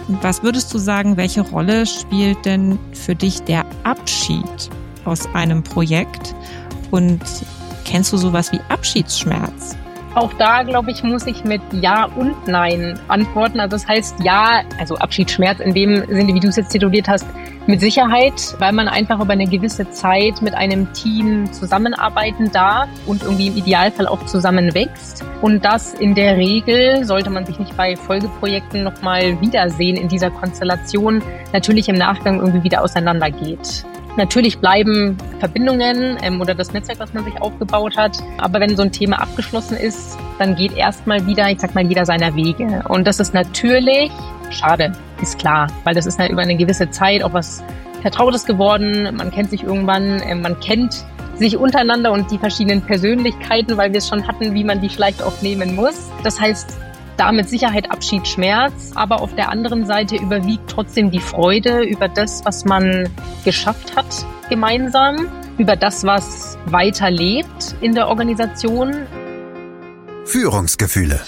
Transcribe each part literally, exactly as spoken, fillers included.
Was würdest du sagen, welche Rolle spielt denn für dich der Abschied aus einem Projekt? Und kennst du sowas wie Abschiedsschmerz? Auch da, glaube ich, muss ich mit Ja und Nein antworten. Also das heißt Ja, also Abschiedsschmerz in dem Sinne, wie du es jetzt tituliert hast, mit Sicherheit, weil man einfach über eine gewisse Zeit mit einem Team zusammenarbeiten darf und irgendwie im Idealfall auch zusammenwächst. Und das in der Regel, sollte man sich nicht bei Folgeprojekten nochmal wiedersehen in dieser Konstellation, natürlich im Nachgang irgendwie wieder auseinandergeht. Natürlich bleiben Verbindungen ähm, oder das Netzwerk, was man sich aufgebaut hat. Aber wenn so ein Thema abgeschlossen ist, dann geht erstmal wieder, ich sag mal, jeder seiner Wege. Und das ist natürlich schade, ist klar, weil das ist halt über eine gewisse Zeit auch was Vertrautes geworden. Man kennt sich irgendwann, ähm, man kennt sich untereinander und die verschiedenen Persönlichkeiten, weil wir es schon hatten, wie man die vielleicht auch nehmen muss. Das heißt, da mit Sicherheit Abschied, Schmerz, aber auf der anderen Seite überwiegt trotzdem die Freude über das, was man geschafft hat gemeinsam, über das, was weiterlebt in der Organisation. Führungsgefühle.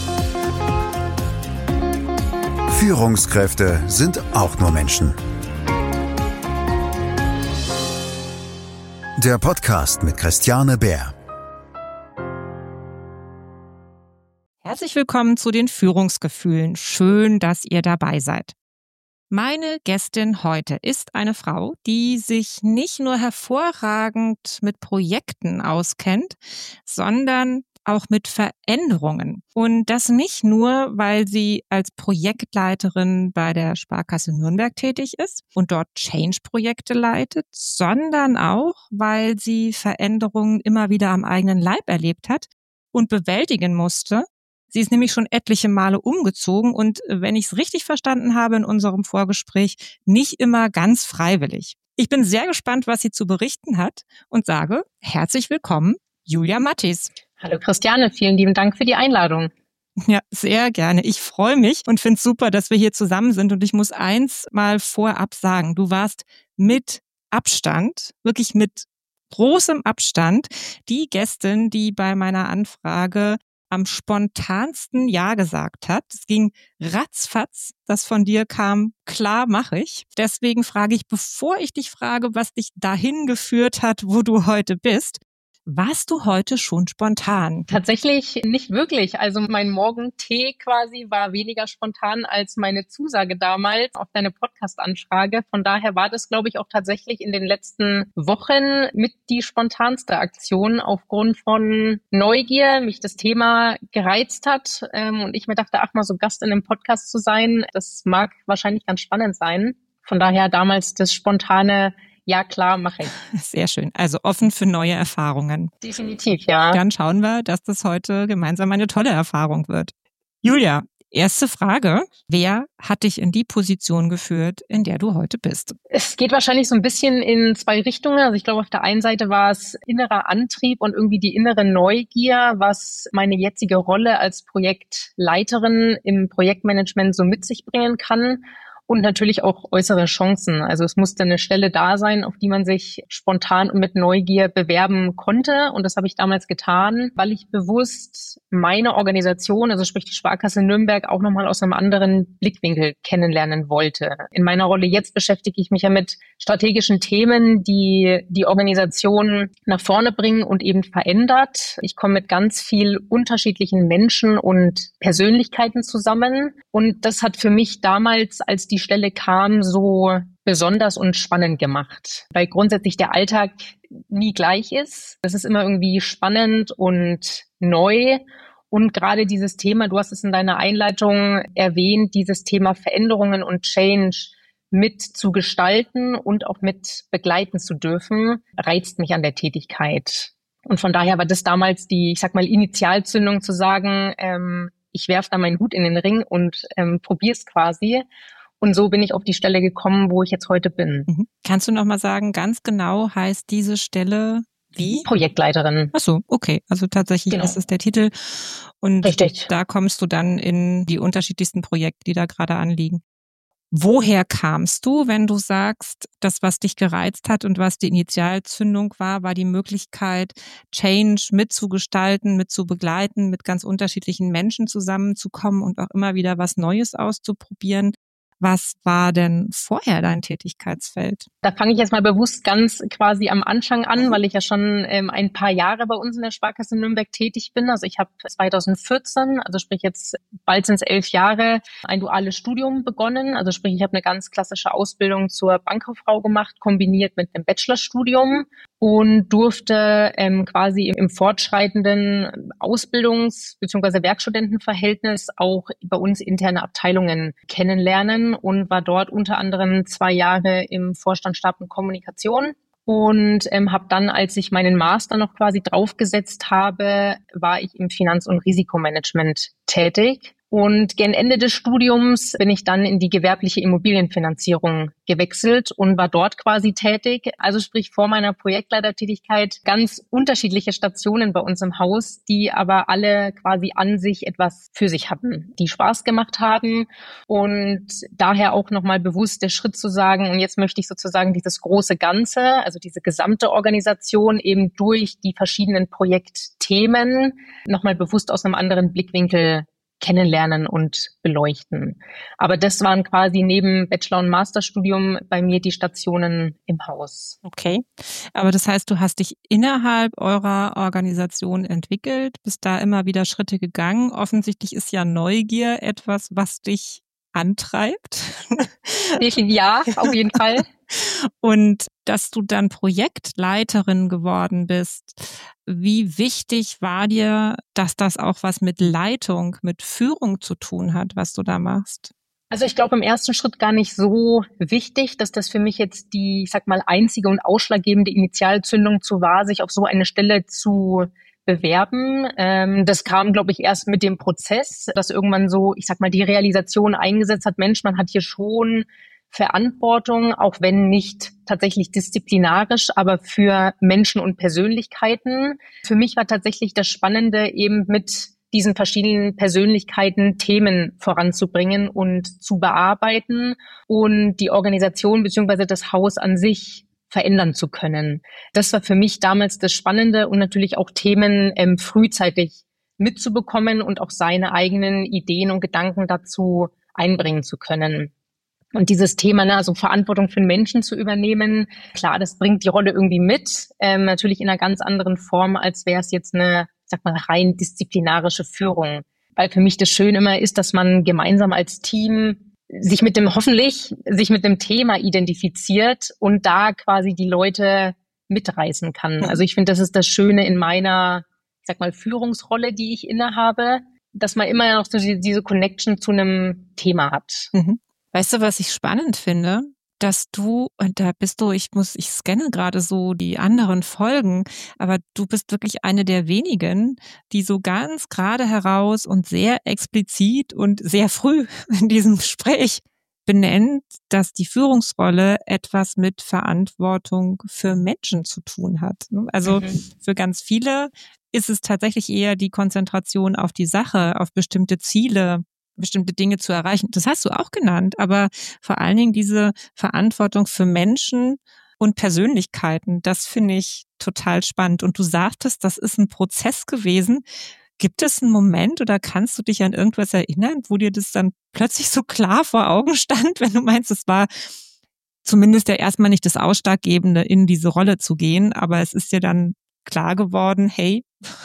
Führungskräfte sind auch nur Menschen. Der Podcast mit Christiane Beer. Herzlich willkommen zu den Führungsgefühlen. Schön, dass ihr dabei seid. Meine Gästin heute ist eine Frau, die sich nicht nur hervorragend mit Projekten auskennt, sondern auch mit Veränderungen. Und das nicht nur, weil sie als Projektleiterin bei der Sparkasse Nürnberg tätig ist und dort Change-Projekte leitet, sondern auch, weil sie Veränderungen immer wieder am eigenen Leib erlebt hat und bewältigen musste. Sie ist nämlich schon etliche Male umgezogen und, wenn ich es richtig verstanden habe in unserem Vorgespräch, nicht immer ganz freiwillig. Ich bin sehr gespannt, was sie zu berichten hat und sage herzlich willkommen, Julia Mattis. Hallo Christiane, vielen lieben Dank für die Einladung. Ja, sehr gerne. Ich freue mich und finde es super, dass wir hier zusammen sind. Und ich muss eins mal vorab sagen, du warst mit Abstand, wirklich mit großem Abstand, die Gästin, die bei meiner Anfrage am spontansten Ja gesagt hat. Es ging ratzfatz, das von dir kam, klar mache ich. Deswegen frage ich, bevor ich dich frage, was dich dahin geführt hat, wo du heute bist, warst du heute schon spontan? Tatsächlich nicht wirklich. Also mein Morgentee quasi war weniger spontan als meine Zusage damals auf deine Podcast-Anfrage. Von daher war das, glaube ich, auch tatsächlich in den letzten Wochen mit die spontanste Aktion aufgrund von Neugier, mich das Thema gereizt hat und ich mir dachte, ach mal so Gast in einem Podcast zu sein, das mag wahrscheinlich ganz spannend sein. Von daher damals das spontane Ja, klar, mache ich. Sehr schön. Also offen für neue Erfahrungen. Definitiv, ja. Dann schauen wir, dass das heute gemeinsam eine tolle Erfahrung wird. Julia, erste Frage. Wer hat dich in die Position geführt, in der du heute bist? Es geht wahrscheinlich so ein bisschen in zwei Richtungen. Also ich glaube, auf der einen Seite war es innerer Antrieb und irgendwie die innere Neugier, was meine jetzige Rolle als Projektleiterin im Projektmanagement so mit sich bringen kann. Und natürlich auch äußere Chancen. Also es musste eine Stelle da sein, auf die man sich spontan und mit Neugier bewerben konnte. Und das habe ich damals getan, weil ich bewusst meine Organisation, also sprich die Sparkasse Nürnberg, auch nochmal aus einem anderen Blickwinkel kennenlernen wollte. In meiner Rolle jetzt beschäftige ich mich ja mit strategischen Themen, die die Organisation nach vorne bringen und eben verändert. Ich komme mit ganz viel unterschiedlichen Menschen und Persönlichkeiten zusammen. Und das hat für mich damals, als die Stelle kam, so besonders und spannend gemacht, weil grundsätzlich der Alltag nie gleich ist. Das ist immer irgendwie spannend und neu. Und gerade dieses Thema, du hast es in deiner Einleitung erwähnt, dieses Thema Veränderungen und Change mit zu gestalten und auch mit begleiten zu dürfen, reizt mich an der Tätigkeit. Und von daher war das damals die, ich sag mal, Initialzündung zu sagen, ähm, ich werfe da meinen Hut in den Ring und ähm, probiere es quasi. Und so bin ich auf die Stelle gekommen, wo ich jetzt heute bin. Mhm. Kannst du noch mal sagen, ganz genau heißt diese Stelle wie? Projektleiterin. Ach so, okay. Also tatsächlich Genau. ist es der Titel. Und Richtig. Da kommst du dann in die unterschiedlichsten Projekte, die da gerade anliegen. Woher kamst du, wenn du sagst, das, was dich gereizt hat und was die Initialzündung war, war die Möglichkeit, Change mitzugestalten, mitzubegleiten, mit ganz unterschiedlichen Menschen zusammenzukommen und auch immer wieder was Neues auszuprobieren? Was war denn vorher dein Tätigkeitsfeld? Da fange ich jetzt mal bewusst ganz quasi am Anfang an, weil ich ja schon ähm, ein paar Jahre bei uns in der Sparkasse Nürnberg tätig bin. Also ich habe zweitausendvierzehn, also sprich jetzt bald sind es elf Jahre, ein duales Studium begonnen. Also sprich, ich habe eine ganz klassische Ausbildung zur Bankkauffrau gemacht, kombiniert mit einem Bachelorstudium und durfte ähm, quasi im, im fortschreitenden Ausbildungs- bzw. Werkstudentenverhältnis auch bei uns interne Abteilungen kennenlernen und war dort unter anderem zwei Jahre im Vorstandsstab und Kommunikation. Und ähm, habe dann, als ich meinen Master noch quasi draufgesetzt habe, war ich im Finanz- und Risikomanagement tätig. Und gegen Ende des Studiums bin ich dann in die gewerbliche Immobilienfinanzierung gewechselt und war dort quasi tätig. Also sprich vor meiner Projektleitertätigkeit ganz unterschiedliche Stationen bei uns im Haus, die aber alle quasi an sich etwas für sich hatten, die Spaß gemacht haben. Und daher auch nochmal bewusst der Schritt zu sagen, und jetzt möchte ich sozusagen dieses große Ganze, also diese gesamte Organisation eben durch die verschiedenen Projektthemen nochmal bewusst aus einem anderen Blickwinkel kennenlernen und beleuchten. Aber das waren quasi neben Bachelor- und Masterstudium bei mir die Stationen im Haus. Okay, aber das heißt, du hast dich innerhalb eurer Organisation entwickelt, bist da immer wieder Schritte gegangen. Offensichtlich ist ja Neugier etwas, was dich antreibt. Ja, auf jeden Fall. Und dass du dann Projektleiterin geworden bist, wie wichtig war dir, dass das auch was mit Leitung, mit Führung zu tun hat, was du da machst? Also ich glaube im ersten Schritt gar nicht so wichtig, dass das für mich jetzt die, ich sag mal, einzige und ausschlaggebende Initialzündung zu war, sich auf so eine Stelle zu bewerben. Ähm, das kam, glaube ich, erst mit dem Prozess, dass irgendwann so, ich sag mal, die Realisation eingesetzt hat, Mensch, man hat hier schon Verantwortung, auch wenn nicht tatsächlich disziplinarisch, aber für Menschen und Persönlichkeiten. Für mich war tatsächlich das Spannende, eben mit diesen verschiedenen Persönlichkeiten Themen voranzubringen und zu bearbeiten und die Organisation bzw. das Haus an sich verändern zu können. Das war für mich damals das Spannende und natürlich auch Themen ähm, frühzeitig mitzubekommen und auch seine eigenen Ideen und Gedanken dazu einbringen zu können. Und dieses Thema, ne, also Verantwortung für den Menschen zu übernehmen, klar, das bringt die Rolle irgendwie mit, ähm, natürlich in einer ganz anderen Form, als wäre es jetzt eine, ich sag mal, rein disziplinarische Führung. Weil für mich das Schöne immer ist, dass man gemeinsam als Team sich mit dem, hoffentlich, sich mit dem Thema identifiziert und da quasi die Leute mitreißen kann. Also ich finde, das ist das Schöne in meiner, ich sag mal, Führungsrolle, die ich innehabe, dass man immer noch so diese Connection zu einem Thema hat. Mhm. Weißt du, was ich spannend finde? Dass du, und da bist du, ich muss, ich scanne gerade so die anderen Folgen, aber du bist wirklich eine der wenigen, die so ganz gerade heraus und sehr explizit und sehr früh in diesem Gespräch benennt, dass die Führungsrolle etwas mit Verantwortung für Menschen zu tun hat. Also mhm. für ganz viele ist es tatsächlich eher die Konzentration auf die Sache, auf bestimmte Ziele, bestimmte Dinge zu erreichen. Das hast du auch genannt, aber vor allen Dingen diese Verantwortung für Menschen und Persönlichkeiten, das finde ich total spannend. Und du sagtest, das ist ein Prozess gewesen. Gibt es einen Moment oder kannst du dich an irgendwas erinnern, wo dir das dann plötzlich so klar vor Augen stand, wenn du meinst, es war zumindest ja erstmal nicht das Ausschlaggebende, in diese Rolle zu gehen, aber es ist dir dann klar geworden, hey,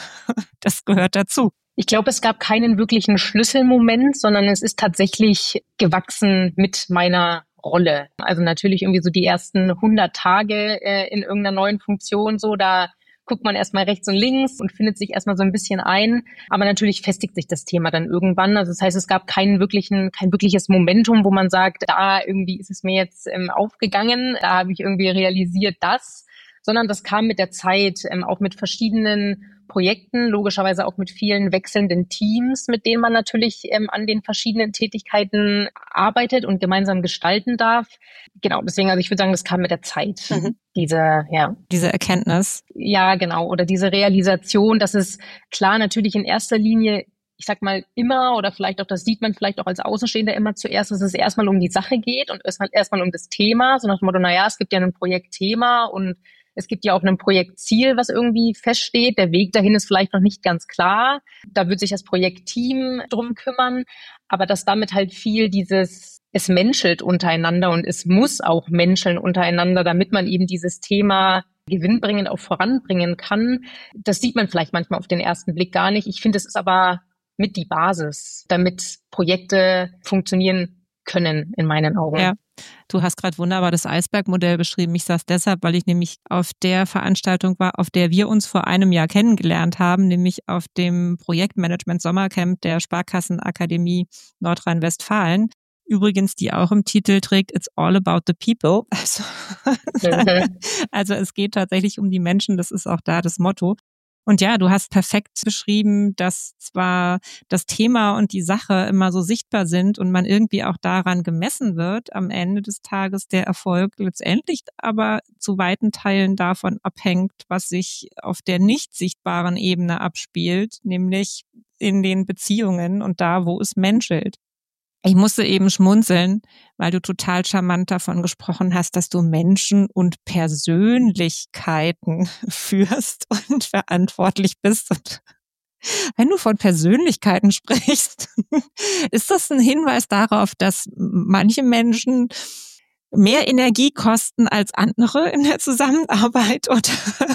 das gehört dazu. Ich glaube, es gab keinen wirklichen Schlüsselmoment, sondern es ist tatsächlich gewachsen mit meiner Rolle. Also natürlich irgendwie so die ersten hundert Tage äh, in irgendeiner neuen Funktion, so da guckt man erstmal rechts und links und findet sich erstmal so ein bisschen ein. Aber natürlich festigt sich das Thema dann irgendwann. Also das heißt, es gab keinen wirklichen, kein wirkliches Momentum, wo man sagt, da irgendwie ist es mir jetzt ähm, aufgegangen, da habe ich irgendwie realisiert das, sondern das kam mit der Zeit, ähm, auch mit verschiedenen Projekten, logischerweise auch mit vielen wechselnden Teams, mit denen man natürlich ähm, an den verschiedenen Tätigkeiten arbeitet und gemeinsam gestalten darf. Genau, deswegen, also ich würde sagen, das kam mit der Zeit, mhm. diese, ja. Diese Erkenntnis. Ja, genau, oder diese Realisation, dass es klar natürlich in erster Linie, ich sag mal immer, oder vielleicht auch, das sieht man vielleicht auch als Außenstehender immer zuerst, dass es erstmal um die Sache geht und erstmal erstmal um das Thema, so nach dem Motto, naja, es gibt ja ein Projektthema und es gibt ja auch ein Projektziel, was irgendwie feststeht. Der Weg dahin ist vielleicht noch nicht ganz klar. Da wird sich das Projektteam drum kümmern. Aber dass damit halt viel dieses es menschelt untereinander und es muss auch menscheln untereinander, damit man eben dieses Thema gewinnbringend auch voranbringen kann. Das sieht man vielleicht manchmal auf den ersten Blick gar nicht. Ich finde, es ist aber mit die Basis, damit Projekte funktionieren können, in meinen Augen. Ja. Du hast gerade wunderbar das Eisbergmodell beschrieben. Ich sage es deshalb, weil ich nämlich auf der Veranstaltung war, auf der wir uns vor einem Jahr kennengelernt haben, nämlich auf dem Projektmanagement Sommercamp der Sparkassenakademie Nordrhein-Westfalen. Übrigens, die auch im Titel trägt, It's all about the people. Also, mhm. also es geht tatsächlich um die Menschen, das ist auch da das Motto. Und ja, du hast perfekt beschrieben, dass zwar das Thema und die Sache immer so sichtbar sind und man irgendwie auch daran gemessen wird, am Ende des Tages der Erfolg letztendlich aber zu weiten Teilen davon abhängt, was sich auf der nicht sichtbaren Ebene abspielt, nämlich in den Beziehungen und da, wo es menschelt. Ich musste eben schmunzeln, weil du total charmant davon gesprochen hast, dass du Menschen und Persönlichkeiten führst und verantwortlich bist. Und wenn du von Persönlichkeiten sprichst, ist das ein Hinweis darauf, dass manche Menschen mehr Energie kosten als andere in der Zusammenarbeit oder,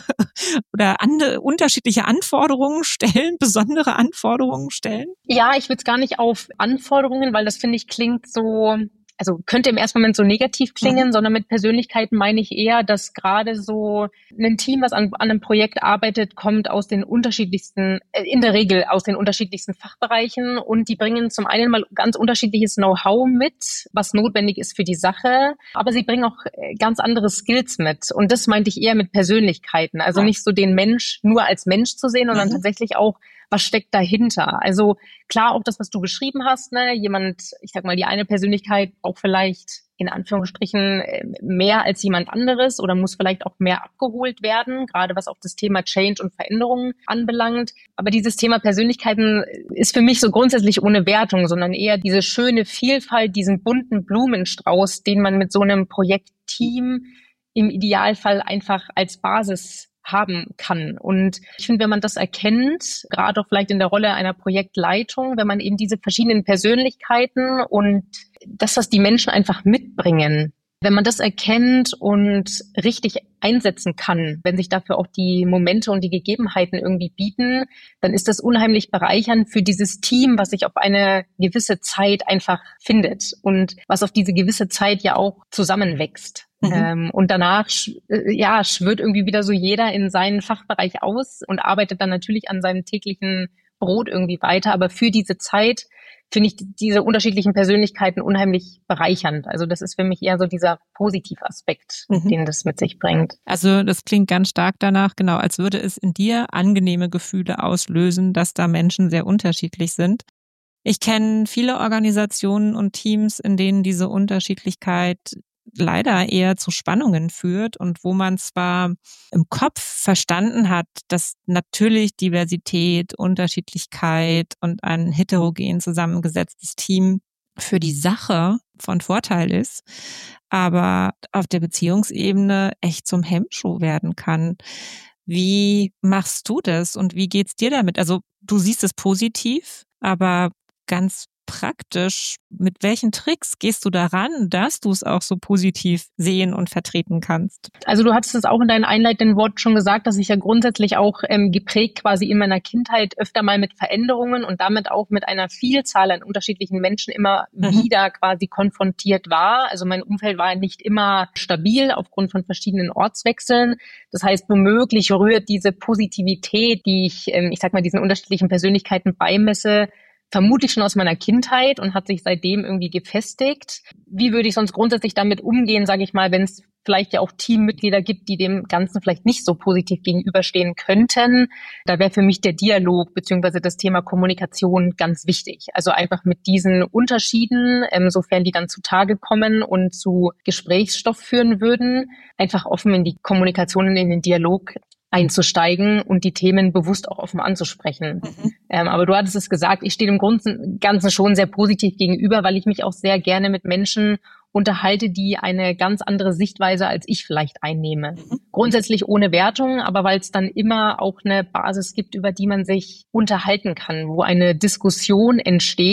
oder andere unterschiedliche Anforderungen stellen, besondere Anforderungen stellen? Ja, ich würde es gar nicht auf Anforderungen, weil das, finde ich, klingt so, also könnte im ersten Moment so negativ klingen, mhm. sondern mit Persönlichkeiten meine ich eher, dass gerade so ein Team, was an, an einem Projekt arbeitet, kommt aus den unterschiedlichsten, äh, in der Regel aus den unterschiedlichsten Fachbereichen und die bringen zum einen mal ganz unterschiedliches Know-how mit, was notwendig ist für die Sache, aber sie bringen auch ganz andere Skills mit und das meinte ich eher mit Persönlichkeiten, also ja. nicht so den Mensch nur als Mensch zu sehen, sondern mhm. tatsächlich auch, was steckt dahinter? Also klar, auch das, was du beschrieben hast, ne, jemand, ich sag mal, die eine Persönlichkeit braucht vielleicht in Anführungsstrichen mehr als jemand anderes oder muss vielleicht auch mehr abgeholt werden, gerade was auch das Thema Change und Veränderungen anbelangt. Aber dieses Thema Persönlichkeiten ist für mich so grundsätzlich ohne Wertung, sondern eher diese schöne Vielfalt, diesen bunten Blumenstrauß, den man mit so einem Projektteam im Idealfall einfach als Basis haben kann. Und ich finde, wenn man das erkennt, gerade auch vielleicht in der Rolle einer Projektleitung, wenn man eben diese verschiedenen Persönlichkeiten und das, was die Menschen einfach mitbringen, wenn man das erkennt und richtig einsetzen kann, wenn sich dafür auch die Momente und die Gegebenheiten irgendwie bieten, dann ist das unheimlich bereichernd für dieses Team, was sich auf eine gewisse Zeit einfach findet und was auf diese gewisse Zeit ja auch zusammenwächst. Mhm. Ähm, und danach, äh, ja, schwirrt irgendwie wieder so jeder in seinen Fachbereich aus und arbeitet dann natürlich an seinem täglichen Brot irgendwie weiter. Aber für diese Zeit finde ich diese unterschiedlichen Persönlichkeiten unheimlich bereichernd. Also das ist für mich eher so dieser positive Aspekt, mhm. den das mit sich bringt. Also das klingt ganz stark danach, genau, als würde es in dir angenehme Gefühle auslösen, dass da Menschen sehr unterschiedlich sind. Ich kenne viele Organisationen und Teams, in denen diese Unterschiedlichkeit leider eher zu Spannungen führt und wo man zwar im Kopf verstanden hat, dass natürlich Diversität, Unterschiedlichkeit und ein heterogen zusammengesetztes Team für die Sache von Vorteil ist, aber auf der Beziehungsebene echt zum Hemmschuh werden kann. Wie machst du das und wie geht's dir damit? Also du siehst es positiv, aber ganz praktisch, mit welchen Tricks gehst du daran, dass du es auch so positiv sehen und vertreten kannst? Also du hattest es auch in deinen einleitenden Worten schon gesagt, dass ich ja grundsätzlich auch ähm, geprägt quasi in meiner Kindheit öfter mal mit Veränderungen und damit auch mit einer Vielzahl an unterschiedlichen Menschen immer mhm. wieder quasi konfrontiert war. Also mein Umfeld war nicht immer stabil aufgrund von verschiedenen Ortswechseln. Das heißt, womöglich rührt diese Positivität, die ich, ähm, ich sag mal, diesen unterschiedlichen Persönlichkeiten beimesse, vermutlich schon aus meiner Kindheit und hat sich seitdem irgendwie gefestigt. Wie würde ich sonst grundsätzlich damit umgehen, sage ich mal, wenn es vielleicht ja auch Teammitglieder gibt, die dem Ganzen vielleicht nicht so positiv gegenüberstehen könnten? Da wäre für mich der Dialog beziehungsweise das Thema Kommunikation ganz wichtig. Also einfach mit diesen Unterschieden, ähm, sofern die dann zutage kommen und zu Gesprächsstoff führen würden, einfach offen in die Kommunikation und in den Dialog einzusteigen und die Themen bewusst auch offen anzusprechen. Mhm. Ähm, aber du hattest es gesagt, ich stehe dem Ganzen schon sehr positiv gegenüber, weil ich mich auch sehr gerne mit Menschen unterhalte, die eine ganz andere Sichtweise als ich vielleicht einnehme. Mhm. Grundsätzlich ohne Wertung, aber weil es dann immer auch eine Basis gibt, über die man sich unterhalten kann, wo eine Diskussion entsteht,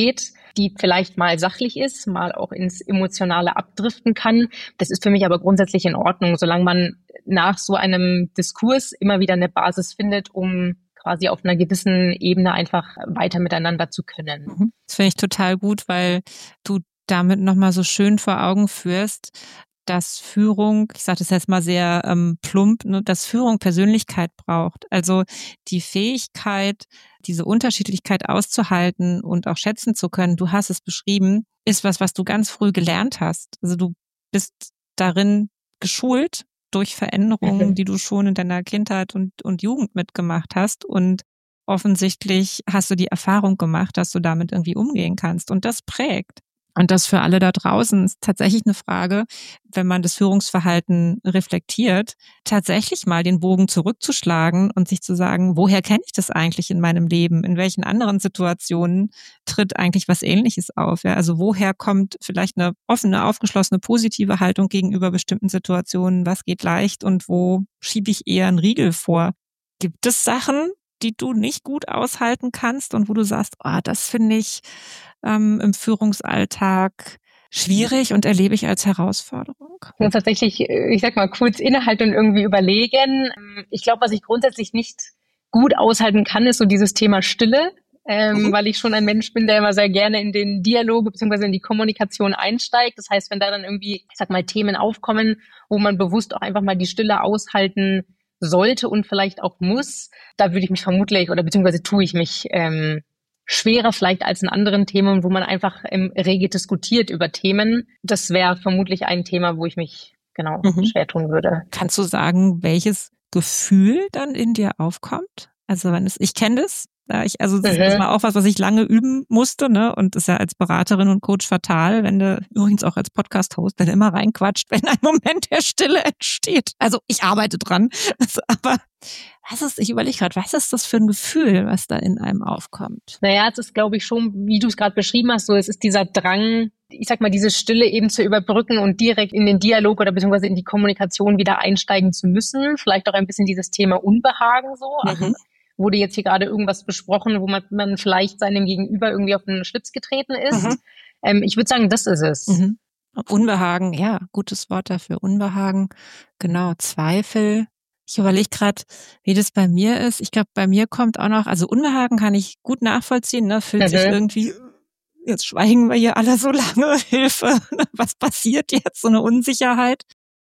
die vielleicht mal sachlich ist, mal auch ins Emotionale abdriften kann. Das ist für mich aber grundsätzlich in Ordnung, solange man nach so einem Diskurs immer wieder eine Basis findet, um quasi auf einer gewissen Ebene einfach weiter miteinander zu können. Das finde ich total gut, weil du damit nochmal so schön vor Augen führst, dass Führung, ich sage das jetzt mal sehr ähm, plump, ne, dass Führung Persönlichkeit braucht. Also die Fähigkeit, diese Unterschiedlichkeit auszuhalten und auch schätzen zu können, du hast es beschrieben, ist was, was du ganz früh gelernt hast. Also du bist darin geschult durch Veränderungen, die du schon in deiner Kindheit und, und Jugend mitgemacht hast. Und offensichtlich hast du die Erfahrung gemacht, dass du damit irgendwie umgehen kannst. Und das prägt. Und das für alle da draußen ist tatsächlich eine Frage, wenn man das Führungsverhalten reflektiert, tatsächlich mal den Bogen zurückzuschlagen und sich zu sagen, woher kenne ich das eigentlich in meinem Leben? In welchen anderen Situationen tritt eigentlich was Ähnliches auf? Ja, also woher kommt vielleicht eine offene, aufgeschlossene, positive Haltung gegenüber bestimmten Situationen? Was geht leicht und wo schiebe ich eher einen Riegel vor? Gibt es Sachen, die du nicht gut aushalten kannst und wo du sagst, oh, das finde ich ähm, im Führungsalltag schwierig und erlebe ich als Herausforderung? Und tatsächlich, ich sag mal, kurz innehalten und irgendwie überlegen. Ich glaube, was ich grundsätzlich nicht gut aushalten kann, ist so dieses Thema Stille, ähm, mhm. weil ich schon ein Mensch bin, der immer sehr gerne in den Dialog bzw. in die Kommunikation einsteigt. Das heißt, wenn da dann irgendwie, ich sag mal, Themen aufkommen, wo man bewusst auch einfach mal die Stille aushalten sollte und vielleicht auch muss, da würde ich mich vermutlich oder beziehungsweise tue ich mich ähm, schwerer vielleicht als in anderen Themen, wo man einfach ähm, rege diskutiert über Themen. Das wäre vermutlich ein Thema, wo ich mich genau mhm. schwer tun würde. Kannst du sagen, welches Gefühl dann in dir aufkommt? Also wenn es, ich kenne das, ja, ich, also das, mhm. das war auch was, was ich lange üben musste, ne? Und das ist ja als Beraterin und Coach fatal, wenn du übrigens auch als Podcast-Host, wenn du immer reinquatscht, wenn ein Moment der Stille entsteht. Also ich arbeite dran, also, aber was ist, ich überlege gerade, was ist das für ein Gefühl, was da in einem aufkommt? Naja, es ist, glaube ich, schon, wie du es gerade beschrieben hast, so es ist dieser Drang, ich sag mal, diese Stille eben zu überbrücken und direkt in den Dialog oder beziehungsweise in die Kommunikation wieder einsteigen zu müssen. Vielleicht auch ein bisschen dieses Thema Unbehagen so. Mhm. Also, wurde jetzt hier gerade irgendwas besprochen, wo man, man vielleicht seinem Gegenüber irgendwie auf den Schlips getreten ist. Mhm. Ähm, ich würde sagen, das ist es. Mhm. Unbehagen, ja, gutes Wort dafür. Unbehagen, genau, Zweifel. Ich überlege gerade, wie das bei mir ist. Ich glaube, bei mir kommt auch noch, also Unbehagen kann ich gut nachvollziehen, ne? Fühlt mhm. sich irgendwie, jetzt schweigen wir hier alle so lange, Hilfe, was passiert jetzt, so eine Unsicherheit.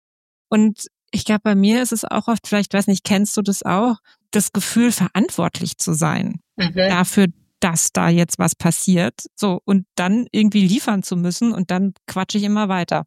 Und ich glaube, bei mir ist es auch oft, vielleicht, weiß nicht, kennst du das auch, das Gefühl, verantwortlich zu sein mhm. dafür, dass da jetzt was passiert. So, und dann irgendwie liefern zu müssen und dann quatsche ich immer weiter.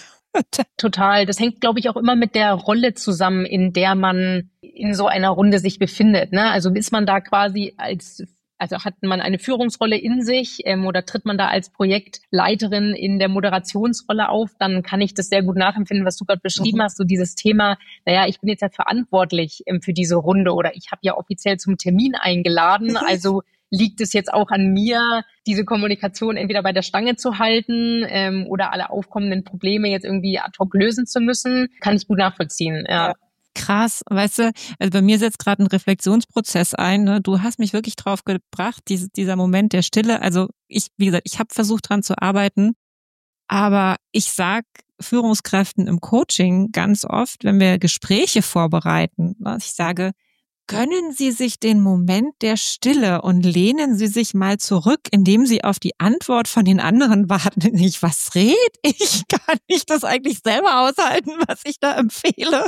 Total. Das hängt, glaube ich, auch immer mit der Rolle zusammen, in der man in so einer Runde sich befindet. Ne? Also ist man da quasi als, also hat man eine Führungsrolle in sich ähm, oder tritt man da als Projektleiterin in der Moderationsrolle auf, dann kann ich das sehr gut nachempfinden, was du gerade beschrieben mhm. hast, so dieses Thema, naja, ich bin jetzt ja verantwortlich ähm, für diese Runde oder ich habe ja offiziell zum Termin eingeladen, also liegt es jetzt auch an mir, diese Kommunikation entweder bei der Stange zu halten ähm, oder alle aufkommenden Probleme jetzt irgendwie ad hoc lösen zu müssen, kann ich gut nachvollziehen. Ja. Ja. Krass, weißt du, also bei mir setzt gerade ein Reflexionsprozess ein. Ne? Du hast mich wirklich drauf gebracht, diese, dieser Moment der Stille. Also ich, wie gesagt, ich habe versucht dran zu arbeiten, aber ich sag Führungskräften im Coaching ganz oft, wenn wir Gespräche vorbereiten, ne? Ich sage, gönnen Sie sich den Moment der Stille und lehnen Sie sich mal zurück, indem Sie auf die Antwort von den anderen warten. Ich, was red ich? Kann ich das eigentlich selber aushalten, was ich da empfehle?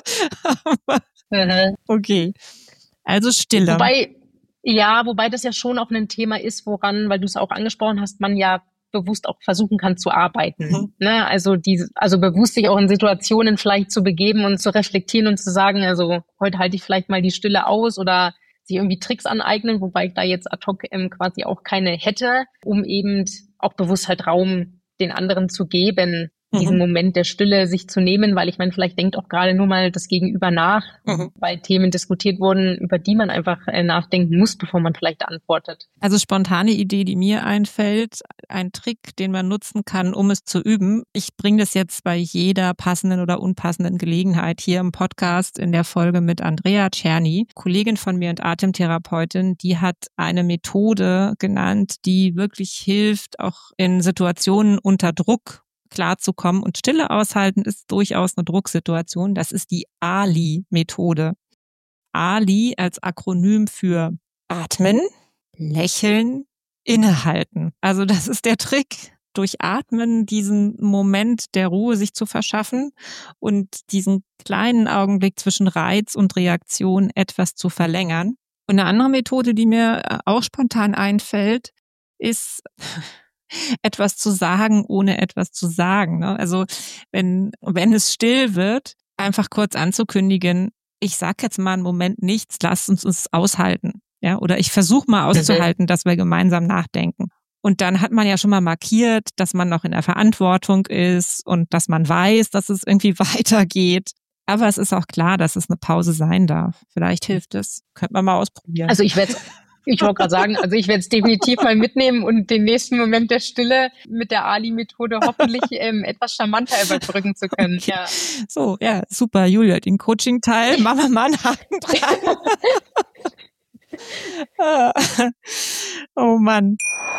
Mhm. Okay, also Stille. Wobei, ja, wobei das ja schon auch ein Thema ist, woran, weil du es auch angesprochen hast, man ja bewusst auch versuchen kann zu arbeiten. Mhm. Ne? Also die, also bewusst sich auch in Situationen vielleicht zu begeben und zu reflektieren und zu sagen, also heute halte ich vielleicht mal die Stille aus oder sich irgendwie Tricks aneignen, wobei ich da jetzt ad hoc ähm, quasi auch keine hätte, um eben auch bewusst halt Raum den anderen zu geben, diesen Moment der Stille sich zu nehmen, weil ich meine, vielleicht denkt auch gerade nur mal das Gegenüber nach, mhm. weil Themen diskutiert wurden, über die man einfach äh, nachdenken muss, bevor man vielleicht antwortet. Also spontane Idee, die mir einfällt, ein Trick, den man nutzen kann, um es zu üben. Ich bringe das jetzt bei jeder passenden oder unpassenden Gelegenheit hier im Podcast in der Folge mit Andrea Czerny, Kollegin von mir und Atemtherapeutin, die hat eine Methode genannt, die wirklich hilft, auch in Situationen unter Druck klarzukommen, und Stille aushalten ist durchaus eine Drucksituation. Das ist die A L I-Methode. A L I als Akronym für Atmen, Lächeln, Innehalten. Also das ist der Trick, durch Atmen diesen Moment der Ruhe sich zu verschaffen und diesen kleinen Augenblick zwischen Reiz und Reaktion etwas zu verlängern. Und eine andere Methode, die mir auch spontan einfällt, ist etwas zu sagen, ohne etwas zu sagen. Ne? Also wenn, wenn es still wird, einfach kurz anzukündigen, ich sag jetzt mal einen Moment nichts, lasst uns es aushalten. Ja? Oder ich versuche mal auszuhalten, dass wir gemeinsam nachdenken. Und dann hat man ja schon mal markiert, dass man noch in der Verantwortung ist und dass man weiß, dass es irgendwie weitergeht. Aber es ist auch klar, dass es eine Pause sein darf. Vielleicht hilft es. Könnte man mal ausprobieren. Also ich werde Ich wollte gerade sagen, also ich werde es definitiv mal mitnehmen und den nächsten Moment der Stille mit der A L I-Methode hoffentlich ähm, etwas charmanter überbrücken zu können. Okay. Ja. So, ja, super, Julia, den Coaching-Teil, machen wir mal einen Haken dran. Oh Mann.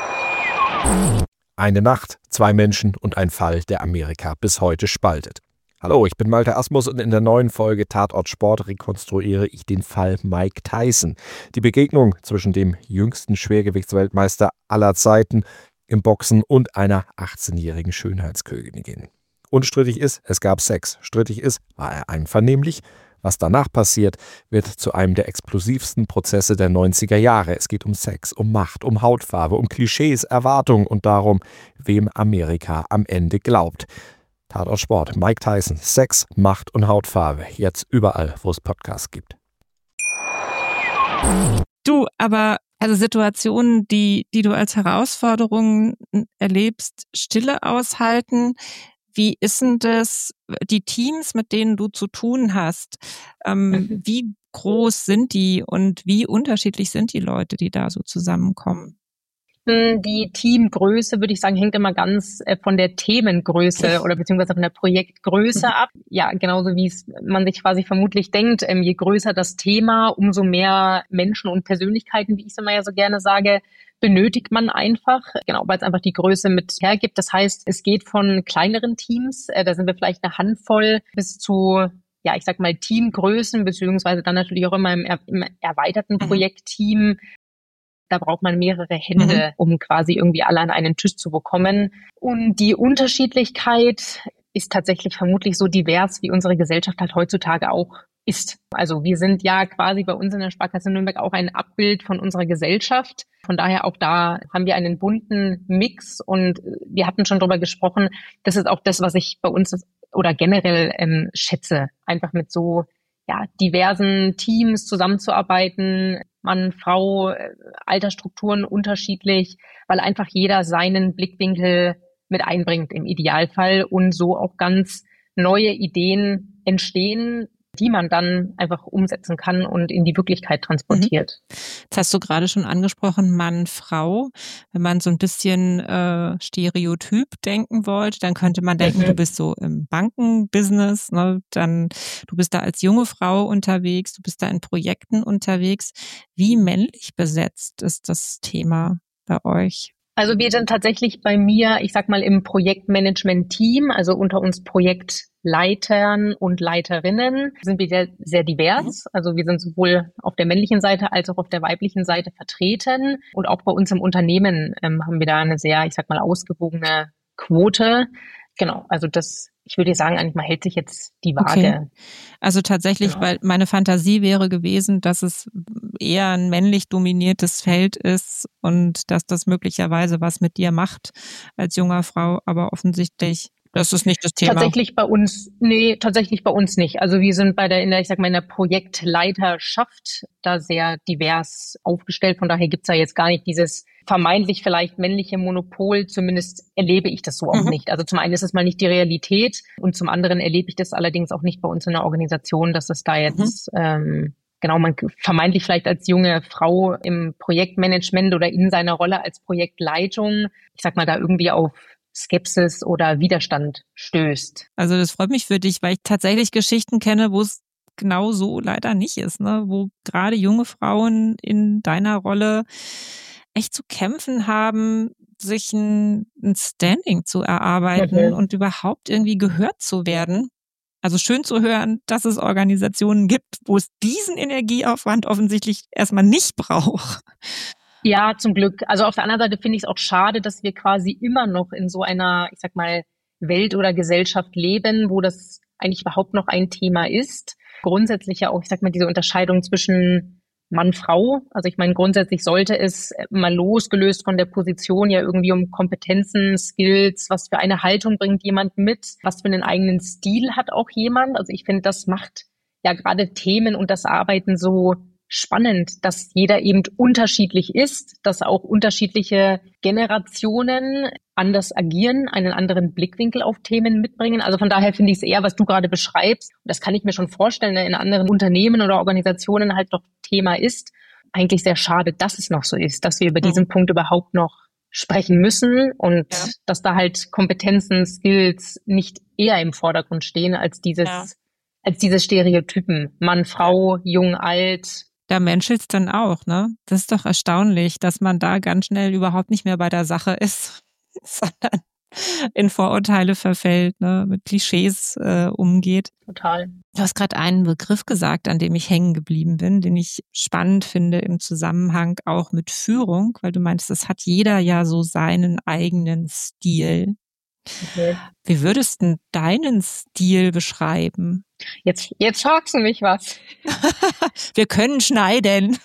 Eine Nacht, zwei Menschen und ein Fall, der Amerika bis heute spaltet. Hallo, ich bin Malte Asmus und in der neuen Folge Tatort Sport rekonstruiere ich den Fall Mike Tyson. Die Begegnung zwischen dem jüngsten Schwergewichtsweltmeister aller Zeiten im Boxen und einer achtzehnjährigen Schönheitskönigin. Unstrittig ist, es gab Sex. Strittig ist, war er einvernehmlich? Was danach passiert, wird zu einem der explosivsten Prozesse der neunziger Jahre. Es geht um Sex, um Macht, um Hautfarbe, um Klischees, Erwartungen und darum, wem Amerika am Ende glaubt. Tatort Sport, Mike Tyson, Sex, Macht und Hautfarbe. Jetzt überall, wo es Podcasts gibt. Du, aber also Situationen, die, die du als Herausforderung erlebst, Stille aushalten. Wie ist denn das, die Teams, mit denen du zu tun hast, ähm, mhm. wie groß sind die und wie unterschiedlich sind die Leute, die da so zusammenkommen? Die Teamgröße, würde ich sagen, hängt immer ganz von der Themengröße oder beziehungsweise von der Projektgröße ab. Ja, genauso wie es man sich quasi vermutlich denkt, je größer das Thema, umso mehr Menschen und Persönlichkeiten, wie ich es immer ja so gerne sage, benötigt man einfach, genau, weil es einfach die Größe mit hergibt. Das heißt, es geht von kleineren Teams, da sind wir vielleicht eine Handvoll, bis zu, ja, ich sag mal Teamgrößen, beziehungsweise dann natürlich auch immer im, im erweiterten Projektteam. Da braucht man mehrere Hände, mhm. um quasi irgendwie alle an einen Tisch zu bekommen. Und die Unterschiedlichkeit ist tatsächlich vermutlich so divers, wie unsere Gesellschaft halt heutzutage auch ist. Also wir sind ja quasi bei uns in der Sparkasse Nürnberg auch ein Abbild von unserer Gesellschaft. Von daher auch da haben wir einen bunten Mix und wir hatten schon drüber gesprochen. Das ist auch das, was ich bei uns oder generell ähm, schätze, einfach mit so ja diversen Teams zusammenzuarbeiten. Mann, Frau, Altersstrukturen unterschiedlich, weil einfach jeder seinen Blickwinkel mit einbringt im Idealfall und so auch ganz neue Ideen entstehen, die man dann einfach umsetzen kann und in die Wirklichkeit transportiert. Jetzt hast du gerade schon angesprochen, Mann, Frau. Wenn man so ein bisschen äh, stereotyp denken wollte, dann könnte man denken, mhm. du bist so im Bankenbusiness, ne? Dann du bist da als junge Frau unterwegs, du bist da in Projekten unterwegs. Wie männlich besetzt ist das Thema bei euch? Also wir sind tatsächlich bei mir, ich sag mal, im Projektmanagement-Team, also unter uns Projektleitern und Leiterinnen, sind wir sehr, sehr divers. Also wir sind sowohl auf der männlichen Seite als auch auf der weiblichen Seite vertreten. Und auch bei uns im Unternehmen ähm, haben wir da eine sehr, ich sag mal, ausgewogene Quote. Genau, also das, ich würde sagen, eigentlich mal hält sich jetzt die Waage. Okay. Also tatsächlich, genau. Weil meine Fantasie wäre gewesen, dass es eher ein männlich dominiertes Feld ist und dass das möglicherweise was mit dir macht als junger Frau, aber offensichtlich Das ist nicht das Thema. Tatsächlich bei uns, nee, tatsächlich bei uns nicht. Also wir sind bei der, in der, ich sag mal, in der Projektleiterschaft da sehr divers aufgestellt. Von daher gibt's ja jetzt gar nicht dieses vermeintlich vielleicht männliche Monopol. Zumindest erlebe ich das so auch mhm. nicht. Also zum einen ist es mal nicht die Realität und zum anderen erlebe ich das allerdings auch nicht bei uns in der Organisation, dass es da jetzt, mhm. ähm, genau, man vermeintlich vielleicht als junge Frau im Projektmanagement oder in seiner Rolle als Projektleitung, ich sag mal, da irgendwie auf Skepsis oder Widerstand stößt. Also das freut mich für dich, weil ich tatsächlich Geschichten kenne, wo es genau so leider nicht ist, ne? Wo gerade junge Frauen in deiner Rolle echt zu kämpfen haben, sich ein, ein Standing zu erarbeiten mhm. und überhaupt irgendwie gehört zu werden. Also schön zu hören, dass es Organisationen gibt, wo es diesen Energieaufwand offensichtlich erstmal nicht braucht. Ja, zum Glück. Also auf der anderen Seite finde ich es auch schade, dass wir quasi immer noch in so einer, ich sag mal, Welt oder Gesellschaft leben, wo das eigentlich überhaupt noch ein Thema ist. Grundsätzlich ja auch, ich sag mal, diese Unterscheidung zwischen Mann, Frau. Also ich meine, grundsätzlich sollte es mal losgelöst von der Position ja irgendwie um Kompetenzen, Skills, was für eine Haltung bringt jemand mit, was für einen eigenen Stil hat auch jemand. Also ich finde, das macht ja gerade Themen und das Arbeiten so spannend, dass jeder eben unterschiedlich ist, dass auch unterschiedliche Generationen anders agieren, einen anderen Blickwinkel auf Themen mitbringen. Also von daher finde ich es eher, was du gerade beschreibst, und das kann ich mir schon vorstellen, in anderen Unternehmen oder Organisationen halt doch Thema ist, eigentlich sehr schade, dass es noch so ist, dass wir über mhm. diesen Punkt überhaupt noch sprechen müssen und ja. dass da halt Kompetenzen, Skills nicht eher im Vordergrund stehen als dieses, ja. als diese Stereotypen. Mann, Frau, ja. jung, alt. Da menschelt's dann auch, ne? Das ist doch erstaunlich, dass man da ganz schnell überhaupt nicht mehr bei der Sache ist, sondern in Vorurteile verfällt, ne? Mit Klischees äh, umgeht. Total. Du hast gerade einen Begriff gesagt, an dem ich hängen geblieben bin, den ich spannend finde im Zusammenhang auch mit Führung, weil du meinst, es hat jeder ja so seinen eigenen Stil. Okay. Wie würdest du deinen Stil beschreiben? Jetzt, jetzt fragst du mich was. Wir können schneiden.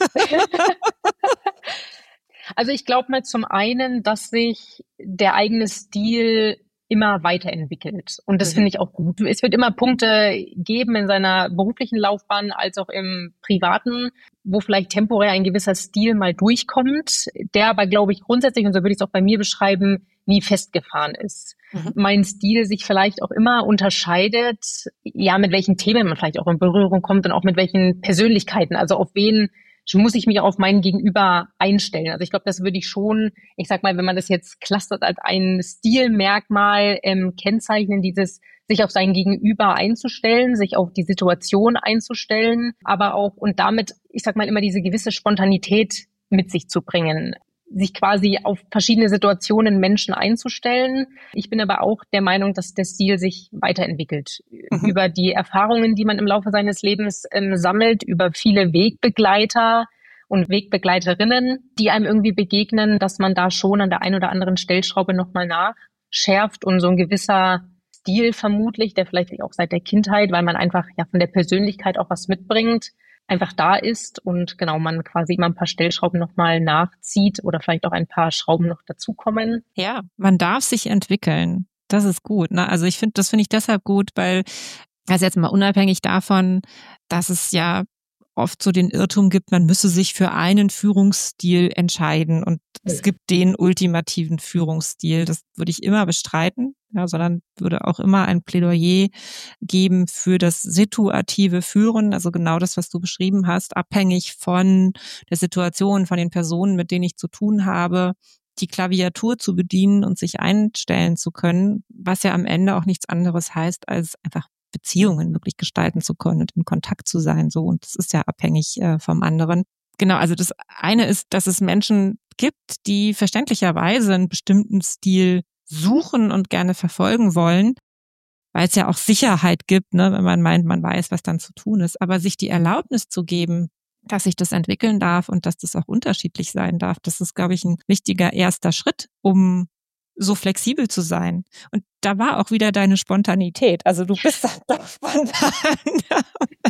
Also ich glaube mal zum einen, dass sich der eigene Stil immer weiterentwickelt. Und das mhm. finde ich auch gut. Es wird immer Punkte geben in seiner beruflichen Laufbahn als auch im privaten, wo vielleicht temporär ein gewisser Stil mal durchkommt, der aber, glaube ich, grundsätzlich, und so würde ich es auch bei mir beschreiben, nie festgefahren ist. Mhm. Mein Stil sich vielleicht auch immer unterscheidet, ja, mit welchen Themen man vielleicht auch in Berührung kommt und auch mit welchen Persönlichkeiten, also auf wen muss ich mich auf meinen Gegenüber einstellen. Also ich glaube, das würde ich schon, ich sag mal, wenn man das jetzt clustert als ein Stilmerkmal ähm, kennzeichnen, dieses sich auf sein Gegenüber einzustellen, sich auf die Situation einzustellen, aber auch und damit, ich sag mal, immer diese gewisse Spontanität mit sich zu bringen, sich quasi auf verschiedene Situationen Menschen einzustellen. Ich bin aber auch der Meinung, dass der Stil sich weiterentwickelt. Mhm. Über die Erfahrungen, die man im Laufe seines Lebens ähm, sammelt, über viele Wegbegleiter und Wegbegleiterinnen, die einem irgendwie begegnen, dass man da schon an der einen oder anderen Stellschraube nochmal nachschärft und so ein gewisser Stil vermutlich, der vielleicht auch seit der Kindheit, weil man einfach ja von der Persönlichkeit auch was mitbringt, einfach da ist und genau man quasi immer ein paar Stellschrauben nochmal nachzieht oder vielleicht auch ein paar Schrauben noch dazukommen. Ja, man darf sich entwickeln. Das ist gut. Ne? Also ich finde, das finde ich deshalb gut, weil, also jetzt mal unabhängig davon, dass es ja oft so den Irrtum gibt, man müsse sich für einen Führungsstil entscheiden und ja. es gibt den ultimativen Führungsstil. Das würde ich immer bestreiten, ja, sondern würde auch immer ein Plädoyer geben für das situative Führen, also genau das, was du beschrieben hast, abhängig von der Situation, von den Personen, mit denen ich zu tun habe, die Klaviatur zu bedienen und sich einstellen zu können, was ja am Ende auch nichts anderes heißt, als einfach Beziehungen wirklich gestalten zu können und in Kontakt zu sein, so. Und das ist ja abhängig äh, vom anderen. Genau, also das eine ist, dass es Menschen gibt, die verständlicherweise einen bestimmten Stil suchen und gerne verfolgen wollen, weil es ja auch Sicherheit gibt, ne, wenn man meint, man weiß, was dann zu tun ist. Aber sich die Erlaubnis zu geben, dass sich das entwickeln darf und dass das auch unterschiedlich sein darf, das ist, glaube ich, ein wichtiger erster Schritt, um so flexibel zu sein. Und da war auch wieder deine Spontanität. Also du bist da spontan.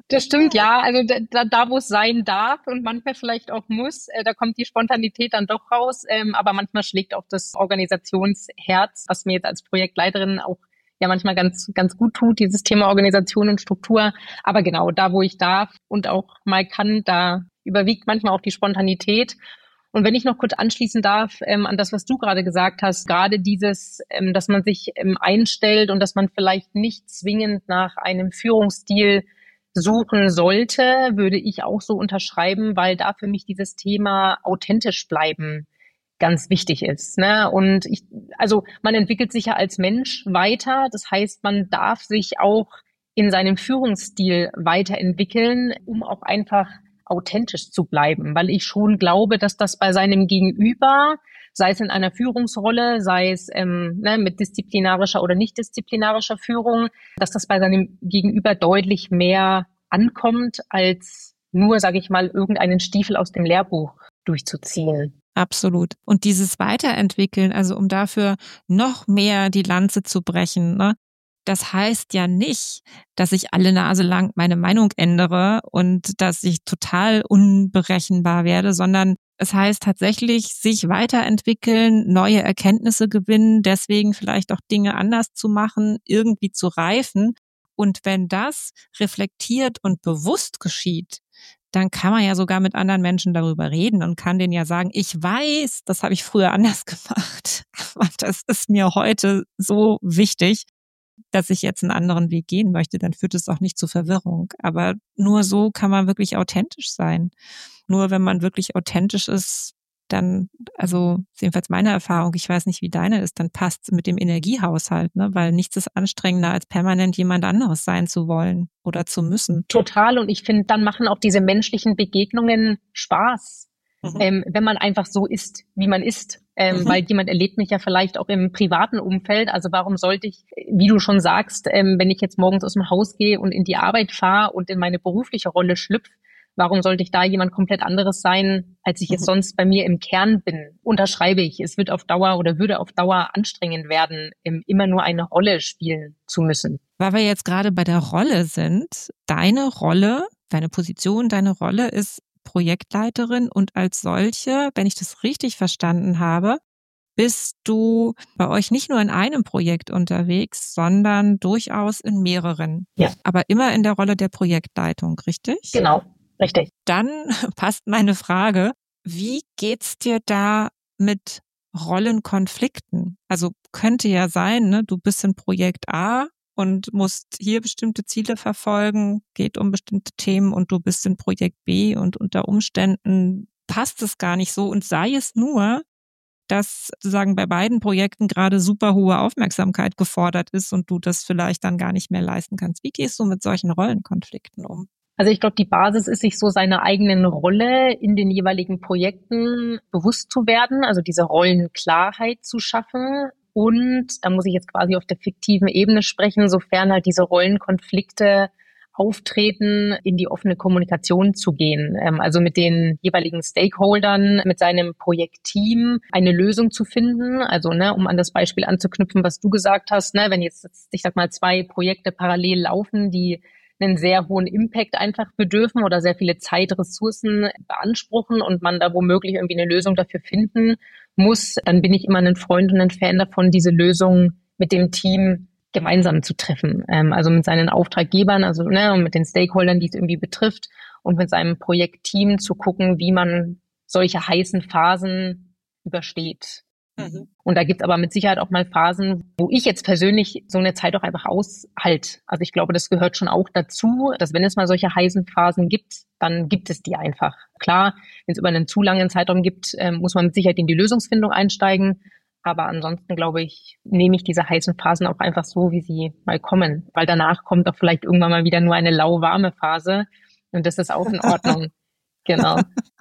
Das stimmt, ja. Also da, da wo es sein darf und manchmal vielleicht auch muss, äh, da kommt die Spontanität dann doch raus. Ähm, aber manchmal schlägt auch das Organisationsherz, was mir jetzt als Projektleiterin auch ja manchmal ganz, ganz gut tut, dieses Thema Organisation und Struktur. Aber genau, da wo ich darf und auch mal kann, da überwiegt manchmal auch die Spontanität. Und wenn ich noch kurz anschließen darf ähm, an das, was du gerade gesagt hast, gerade dieses, ähm, dass man sich ähm, einstellt und dass man vielleicht nicht zwingend nach einem Führungsstil suchen sollte, würde ich auch so unterschreiben, weil da für mich dieses Thema authentisch bleiben ganz wichtig ist, ne? Und ich, also man entwickelt sich ja als Mensch weiter. Das heißt, man darf sich auch in seinem Führungsstil weiterentwickeln, um auch einfach authentisch zu bleiben, weil ich schon glaube, dass das bei seinem Gegenüber, sei es in einer Führungsrolle, sei es ähm, ne, mit disziplinarischer oder nicht disziplinarischer Führung, dass das bei seinem Gegenüber deutlich mehr ankommt, als nur, sage ich mal, irgendeinen Stiefel aus dem Lehrbuch durchzuziehen. Absolut. Und dieses Weiterentwickeln, also um dafür noch mehr die Lanze zu brechen, ne? Das heißt ja nicht, dass ich alle Nase lang meine Meinung ändere und dass ich total unberechenbar werde, sondern es heißt tatsächlich, sich weiterentwickeln, neue Erkenntnisse gewinnen, deswegen vielleicht auch Dinge anders zu machen, irgendwie zu reifen. Und wenn das reflektiert und bewusst geschieht, dann kann man ja sogar mit anderen Menschen darüber reden und kann denen ja sagen, ich weiß, das habe ich früher anders gemacht, aber das ist mir heute so wichtig, dass ich jetzt einen anderen Weg gehen möchte, dann führt es auch nicht zu Verwirrung. Aber nur so kann man wirklich authentisch sein. Nur wenn man wirklich authentisch ist, dann, also jedenfalls meine Erfahrung, ich weiß nicht, wie deine ist, dann passt es mit dem Energiehaushalt, ne? Weil nichts ist anstrengender, als permanent jemand anderes sein zu wollen oder zu müssen. Total. Und ich finde, dann machen auch diese menschlichen Begegnungen Spaß. Mhm. Ähm, wenn man einfach so ist, wie man ist. Ähm, mhm. Weil jemand erlebt mich ja vielleicht auch im privaten Umfeld. Also warum sollte ich, wie du schon sagst, ähm, wenn ich jetzt morgens aus dem Haus gehe und in die Arbeit fahre und in meine berufliche Rolle schlüpfe, warum sollte ich da jemand komplett anderes sein, als ich mhm. jetzt sonst bei mir im Kern bin? Unterschreibe ich, es wird auf Dauer oder würde auf Dauer anstrengend werden, immer nur eine Rolle spielen zu müssen. Weil wir jetzt gerade bei der Rolle sind, deine Rolle, deine Position, deine Rolle ist Projektleiterin und als solche, wenn ich das richtig verstanden habe, bist du bei euch nicht nur in einem Projekt unterwegs, sondern durchaus in mehreren. Ja. Aber immer in der Rolle der Projektleitung, richtig? Genau, richtig. Dann passt meine Frage, wie geht's dir da mit Rollenkonflikten? Also könnte ja sein, ne, du bist in Projekt A und musst hier bestimmte Ziele verfolgen, geht um bestimmte Themen und du bist in Projekt B und unter Umständen passt es gar nicht so und sei es nur, dass sozusagen bei beiden Projekten gerade super hohe Aufmerksamkeit gefordert ist und du das vielleicht dann gar nicht mehr leisten kannst. Wie gehst du mit solchen Rollenkonflikten um? Also ich glaube, die Basis ist, sich so seiner eigenen Rolle in den jeweiligen Projekten bewusst zu werden, also diese Rollenklarheit zu schaffen. Und da muss ich jetzt quasi auf der fiktiven Ebene sprechen, sofern halt diese Rollenkonflikte auftreten, in die offene Kommunikation zu gehen. Also mit den jeweiligen Stakeholdern, mit seinem Projektteam eine Lösung zu finden. Also, ne, um an das Beispiel anzuknüpfen, was du gesagt hast, ne, wenn jetzt, ich sag mal, zwei Projekte parallel laufen, die einen sehr hohen Impact einfach bedürfen oder sehr viele Zeitressourcen beanspruchen und man da womöglich irgendwie eine Lösung dafür finden muss, dann bin ich immer ein Freund und ein Fan davon, diese Lösung mit dem Team gemeinsam zu treffen. Ähm, also mit seinen Auftraggebern, also ne, und mit den Stakeholdern, die es irgendwie betrifft und mit seinem Projektteam zu gucken, wie man solche heißen Phasen übersteht. Mhm. Und da gibt es aber mit Sicherheit auch mal Phasen, wo ich jetzt persönlich so eine Zeit auch einfach aushalte. Also ich glaube, das gehört schon auch dazu, dass wenn es mal solche heißen Phasen gibt, dann gibt es die einfach. Klar, wenn es über einen zu langen Zeitraum gibt, äh, muss man mit Sicherheit in die Lösungsfindung einsteigen. Aber ansonsten, glaube ich, nehme ich diese heißen Phasen auch einfach so, wie sie mal kommen. Weil danach kommt auch vielleicht irgendwann mal wieder nur eine lauwarme Phase. Und das ist auch in Ordnung. Genau.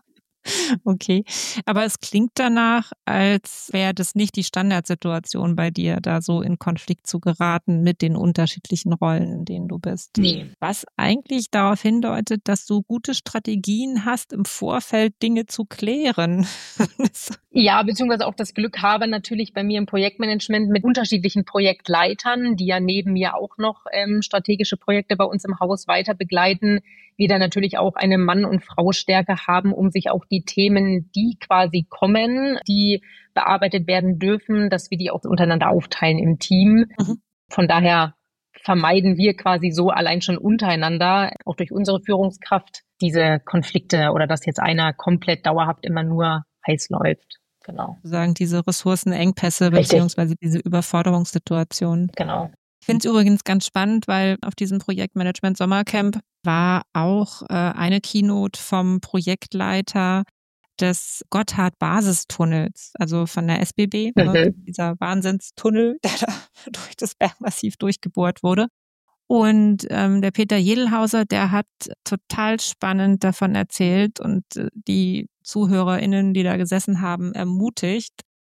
Okay, aber es klingt danach, als wäre das nicht die Standardsituation bei dir, da so in Konflikt zu geraten mit den unterschiedlichen Rollen, in denen du bist. Nee. Was eigentlich darauf hindeutet, dass du gute Strategien hast, im Vorfeld Dinge zu klären. Ja, beziehungsweise auch das Glück habe, natürlich bei mir im Projektmanagement mit unterschiedlichen Projektleitern, die ja neben mir auch noch ähm, strategische Projekte bei uns im Haus weiter begleiten, wir da natürlich auch eine Mann- und Frau-Stärke haben, um sich auch die Themen, die quasi kommen, die bearbeitet werden dürfen, dass wir die auch untereinander aufteilen im Team. Mhm. Von daher vermeiden wir quasi so allein schon untereinander, auch durch unsere Führungskraft, diese Konflikte oder dass jetzt einer komplett dauerhaft immer nur heiß läuft. Genau. Sagen diese Ressourcenengpässe beziehungsweise diese Überforderungssituationen. Genau. Ich finde es übrigens ganz spannend, weil auf diesem Projektmanagement Sommercamp war auch äh, eine Keynote vom Projektleiter des Gotthard-Basistunnels, also von der S B B, mhm. ne, dieser Wahnsinnstunnel, der da durch das Bergmassiv durchgebohrt wurde. Und ähm, der Peter Jedelhauser, der hat total spannend davon erzählt und äh, die ZuhörerInnen, die da gesessen haben, ermutigt,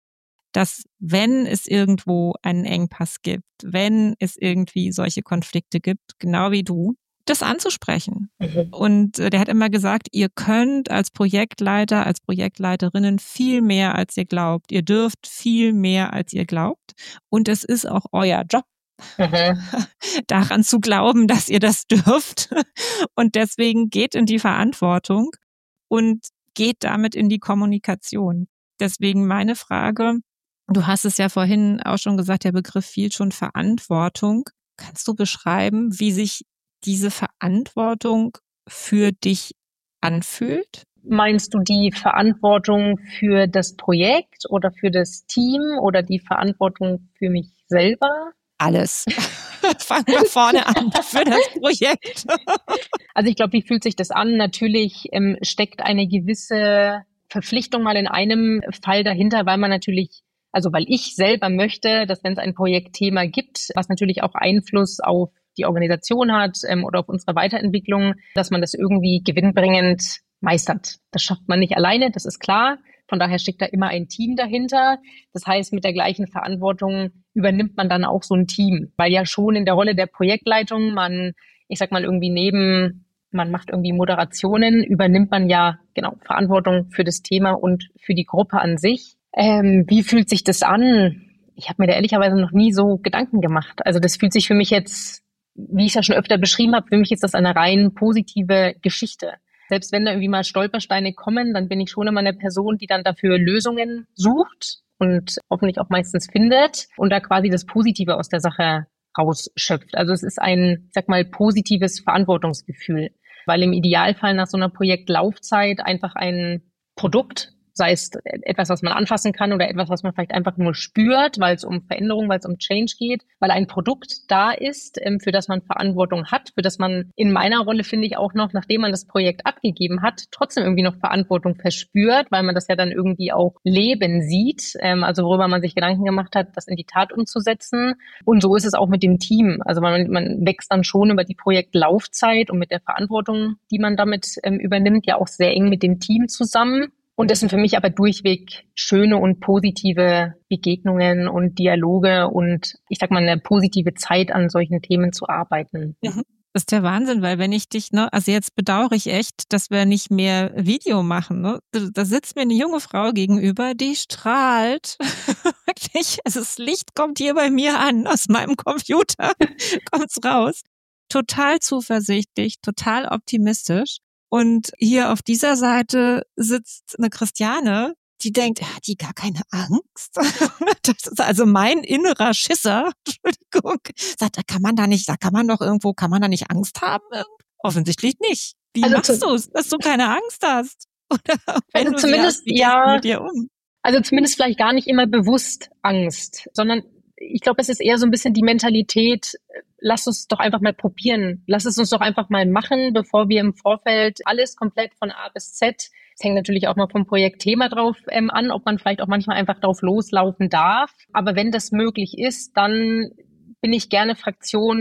dass wenn es irgendwo einen Engpass gibt, wenn es irgendwie solche Konflikte gibt, genau wie du, das anzusprechen. Mhm. Und äh, der hat immer gesagt, ihr könnt als Projektleiter, als Projektleiterinnen viel mehr, als ihr glaubt. Ihr dürft viel mehr, als ihr glaubt. Und es ist auch euer Job, mhm. daran zu glauben, dass ihr das dürft. Und deswegen geht in die Verantwortung und geht damit in die Kommunikation. Deswegen meine Frage, du hast es ja vorhin auch schon gesagt, der Begriff fiel schon Verantwortung. Kannst du beschreiben, wie sich diese Verantwortung für dich anfühlt? Meinst du die Verantwortung für das Projekt oder für das Team oder die Verantwortung für mich selber? Alles. Fangen wir vorne an für das Projekt. Also ich glaube, wie fühlt sich das an? Natürlich ähm, steckt eine gewisse Verpflichtung mal in einem Fall dahinter, weil man natürlich, also weil ich selber möchte, dass wenn es ein Projektthema gibt, was natürlich auch Einfluss auf die Organisation hat ähm, oder auf unsere Weiterentwicklung, dass man das irgendwie gewinnbringend meistert. Das schafft man nicht alleine, das ist klar. Von daher steckt da immer ein Team dahinter. Das heißt, mit der gleichen Verantwortung übernimmt man dann auch so ein Team, weil ja schon in der Rolle der Projektleitung man, ich sag mal irgendwie neben, man macht irgendwie Moderationen, übernimmt man ja genau Verantwortung für das Thema und für die Gruppe an sich. Ähm, wie fühlt sich das an? Ich habe mir da ehrlicherweise noch nie so Gedanken gemacht. Also das fühlt sich für mich jetzt, wie ich es ja schon öfter beschrieben habe, für mich ist das eine rein positive Geschichte. Selbst wenn da irgendwie mal Stolpersteine kommen, dann bin ich schon immer eine Person, die dann dafür Lösungen sucht und hoffentlich auch meistens findet und da quasi das Positive aus der Sache rausschöpft. Also es ist ein, ich sag mal, positives Verantwortungsgefühl, weil im Idealfall nach so einer Projektlaufzeit einfach ein Produkt, sei es etwas, was man anfassen kann oder etwas, was man vielleicht einfach nur spürt, weil es um Veränderung, weil es um Change geht, weil ein Produkt da ist, für das man Verantwortung hat, für das man in meiner Rolle, finde ich, auch noch, nachdem man das Projekt abgegeben hat, trotzdem irgendwie noch Verantwortung verspürt, weil man das ja dann irgendwie auch leben sieht, also worüber man sich Gedanken gemacht hat, das in die Tat umzusetzen. Und so ist es auch mit dem Team. Also man, man wächst dann schon über die Projektlaufzeit und mit der Verantwortung, die man damit übernimmt, ja auch sehr eng mit dem Team zusammen. Und das sind für mich aber durchweg schöne und positive Begegnungen und Dialoge und ich sag mal eine positive Zeit, an solchen Themen zu arbeiten. Ja. Das ist der Wahnsinn, weil wenn ich dich, ne, also jetzt bedauere ich echt, dass wir nicht mehr Video machen, ne? Da, da sitzt mir eine junge Frau gegenüber, die strahlt. Wirklich, also das Licht kommt hier bei mir an, aus meinem Computer kommt's raus. Total zuversichtlich, total optimistisch. Und hier auf dieser Seite sitzt eine Christiane, die denkt, hat die gar keine Angst? Das ist also mein innerer Schisser. Entschuldigung. Sagt, da kann man da nicht, da kann man doch irgendwo, kann man da nicht Angst haben? Offensichtlich nicht. Wie also machst du es, dass du keine Angst hast? Oder wenn also du zumindest, hast, wie ja, gehst du mit dir um? Also zumindest vielleicht gar nicht immer bewusst Angst, sondern ich glaube, es ist eher so ein bisschen die Mentalität, lass uns doch einfach mal probieren. Lass es uns doch einfach mal machen, bevor wir im Vorfeld alles komplett von A bis Z. Es hängt natürlich auch mal vom Projektthema drauf ähm, an, ob man vielleicht auch manchmal einfach drauf loslaufen darf. Aber wenn das möglich ist, dann bin ich gerne Fraktion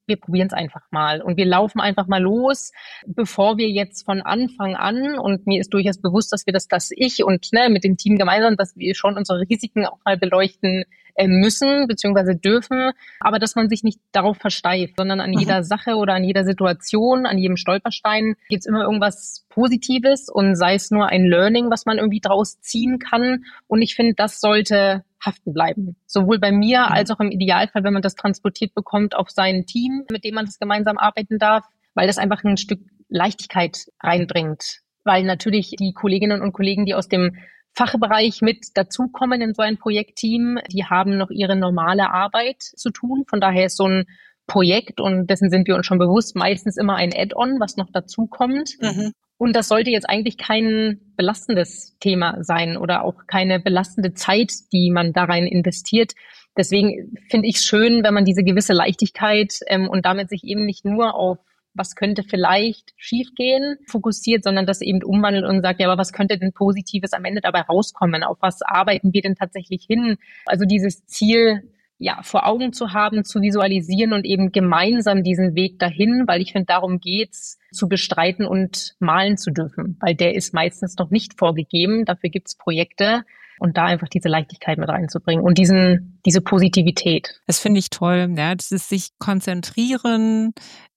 wir probieren es einfach mal und wir laufen einfach mal los, bevor wir jetzt von Anfang an, und mir ist durchaus bewusst, dass wir das, dass ich und ne, mit dem Team gemeinsam, dass wir schon unsere Risiken auch mal beleuchten äh, müssen bzw. dürfen, aber dass man sich nicht darauf versteift, sondern an mhm. jeder Sache oder an jeder Situation, an jedem Stolperstein gibt es immer irgendwas Positives und sei es nur ein Learning, was man irgendwie draus ziehen kann, und ich finde, das sollte haften bleiben. Sowohl bei mir als auch im Idealfall, wenn man das transportiert bekommt auf sein Team, mit dem man das gemeinsam arbeiten darf, weil das einfach ein Stück Leichtigkeit reinbringt. Weil natürlich die Kolleginnen und Kollegen, die aus dem Fachbereich mit dazukommen in so ein Projektteam, die haben noch ihre normale Arbeit zu tun. Von daher ist so ein Projekt, und dessen sind wir uns schon bewusst, meistens immer ein Add-on, was noch dazukommt. Mhm. Und das sollte jetzt eigentlich kein belastendes Thema sein oder auch keine belastende Zeit, die man da rein investiert. Deswegen finde ich es schön, wenn man diese gewisse Leichtigkeit ähm, und damit sich eben nicht nur auf was könnte vielleicht schiefgehen fokussiert, sondern das eben umwandelt und sagt, ja, aber was könnte denn Positives am Ende dabei rauskommen? Auf was arbeiten wir denn tatsächlich hin? Also dieses Ziel ja vor Augen zu haben, zu visualisieren und eben gemeinsam diesen Weg dahin, weil ich finde, darum geht's, zu bestreiten und malen zu dürfen, weil der ist meistens noch nicht vorgegeben. Dafür gibt's Projekte, und da einfach diese Leichtigkeit mit reinzubringen und diesen diese Positivität. Das finde ich toll, ja, das ist sich konzentrieren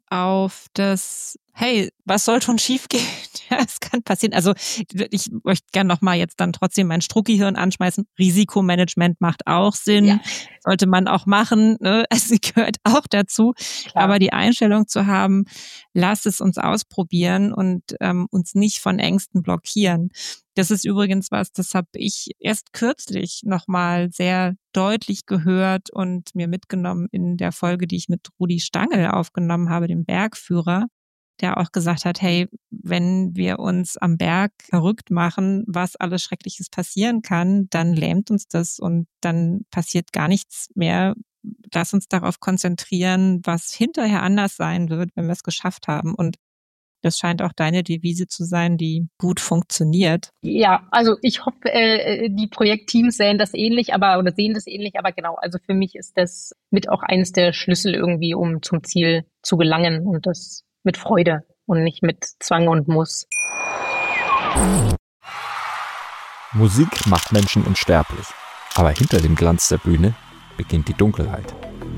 auf das, hey, was soll schon schiefgehen? Ja, es kann passieren. Also ich möchte gerne nochmal jetzt dann trotzdem mein Struckgehirn anschmeißen. Risikomanagement macht auch Sinn, ja. Sollte man auch machen, ne? Also gehört auch dazu. Klar. Aber die Einstellung zu haben, lasst es uns ausprobieren und ähm, uns nicht von Ängsten blockieren. Das ist übrigens was, das habe ich erst kürzlich nochmal sehr deutlich gehört und mir mitgenommen in der Folge, die ich mit Rudi Stangl aufgenommen habe, dem Bergführer, der auch gesagt hat, hey, wenn wir uns am Berg verrückt machen, was alles Schreckliches passieren kann, dann lähmt uns das und dann passiert gar nichts mehr. Lass uns darauf konzentrieren, was hinterher anders sein wird, wenn wir es geschafft haben. Und das scheint auch deine Devise zu sein, die gut funktioniert. Ja, also ich hoffe, äh, die Projektteams sehen das ähnlich, aber oder sehen das ähnlich, aber genau, also für mich ist das mit auch eines der Schlüssel irgendwie, um zum Ziel zu gelangen, und das mit Freude und nicht mit Zwang und Muss. Musik macht Menschen unsterblich, aber hinter dem Glanz der Bühne beginnt die Dunkelheit.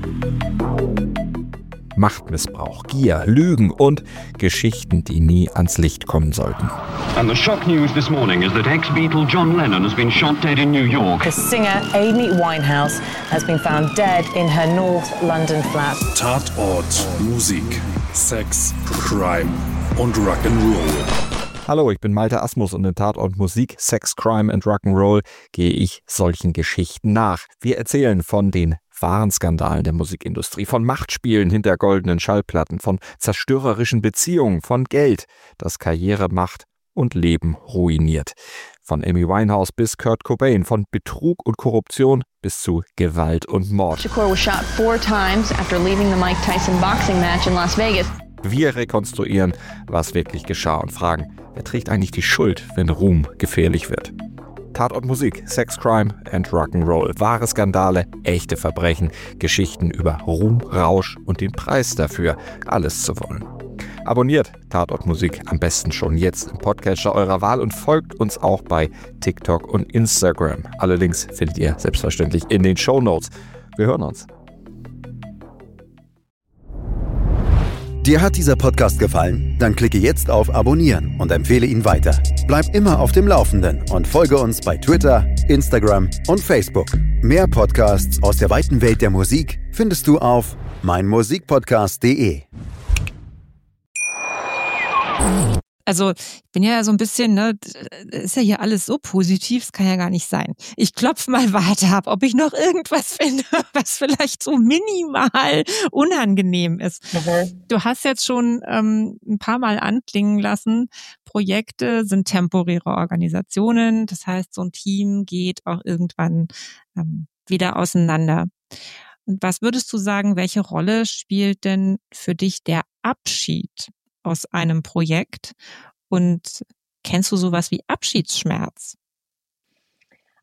Machtmissbrauch, Gier, Lügen und Geschichten, die nie ans Licht kommen sollten. And the shock news this morning is that ex-Beatle John Lennon has been shot dead in New York. The singer Amy Winehouse has been found dead in her North London flat. Tatort, Musik, Sex, Crime und Rock'n'Roll. Hallo, ich bin Malte Asmus und in Tatort Musik, Sex, Crime and Rock'n'Roll gehe ich solchen Geschichten nach. Wir erzählen von den wahren Skandalen der Musikindustrie, von Machtspielen hinter goldenen Schallplatten, von zerstörerischen Beziehungen, von Geld, das Karriere macht und Leben ruiniert. Von Amy Winehouse bis Kurt Cobain, von Betrug und Korruption bis zu Gewalt und Mord. Shakur was shot four times after leaving the Mike Tyson boxing match in Las Vegas. Wir rekonstruieren, was wirklich geschah und fragen, wer trägt eigentlich die Schuld, wenn Ruhm gefährlich wird? Tatort Musik, Sex, Crime and Rock'n'Roll. Wahre Skandale, echte Verbrechen, Geschichten über Ruhm, Rausch und den Preis dafür, alles zu wollen. Abonniert Tatort Musik am besten schon jetzt im Podcatcher eurer Wahl und folgt uns auch bei TikTok und Instagram. Alle Links findet ihr selbstverständlich in den Shownotes. Wir hören uns. Dir hat dieser Podcast gefallen? Dann klicke jetzt auf Abonnieren und empfehle ihn weiter. Bleib immer auf dem Laufenden und folge uns bei Twitter, Instagram und Facebook. Mehr Podcasts aus der weiten Welt der Musik findest du auf meinmusikpodcast punkt de. Also ich bin ja so ein bisschen, ne, ist ja hier alles so positiv, es kann ja gar nicht sein. Ich klopfe mal weiter ab, ob ich noch irgendwas finde, was vielleicht so minimal unangenehm ist. Mhm. Du hast jetzt schon ähm, ein paar Mal anklingen lassen, Projekte sind temporäre Organisationen, das heißt, so ein Team geht auch irgendwann ähm, wieder auseinander. Und was würdest du sagen, welche Rolle spielt denn für dich der Abschied aus einem Projekt? Und kennst du sowas wie Abschiedsschmerz?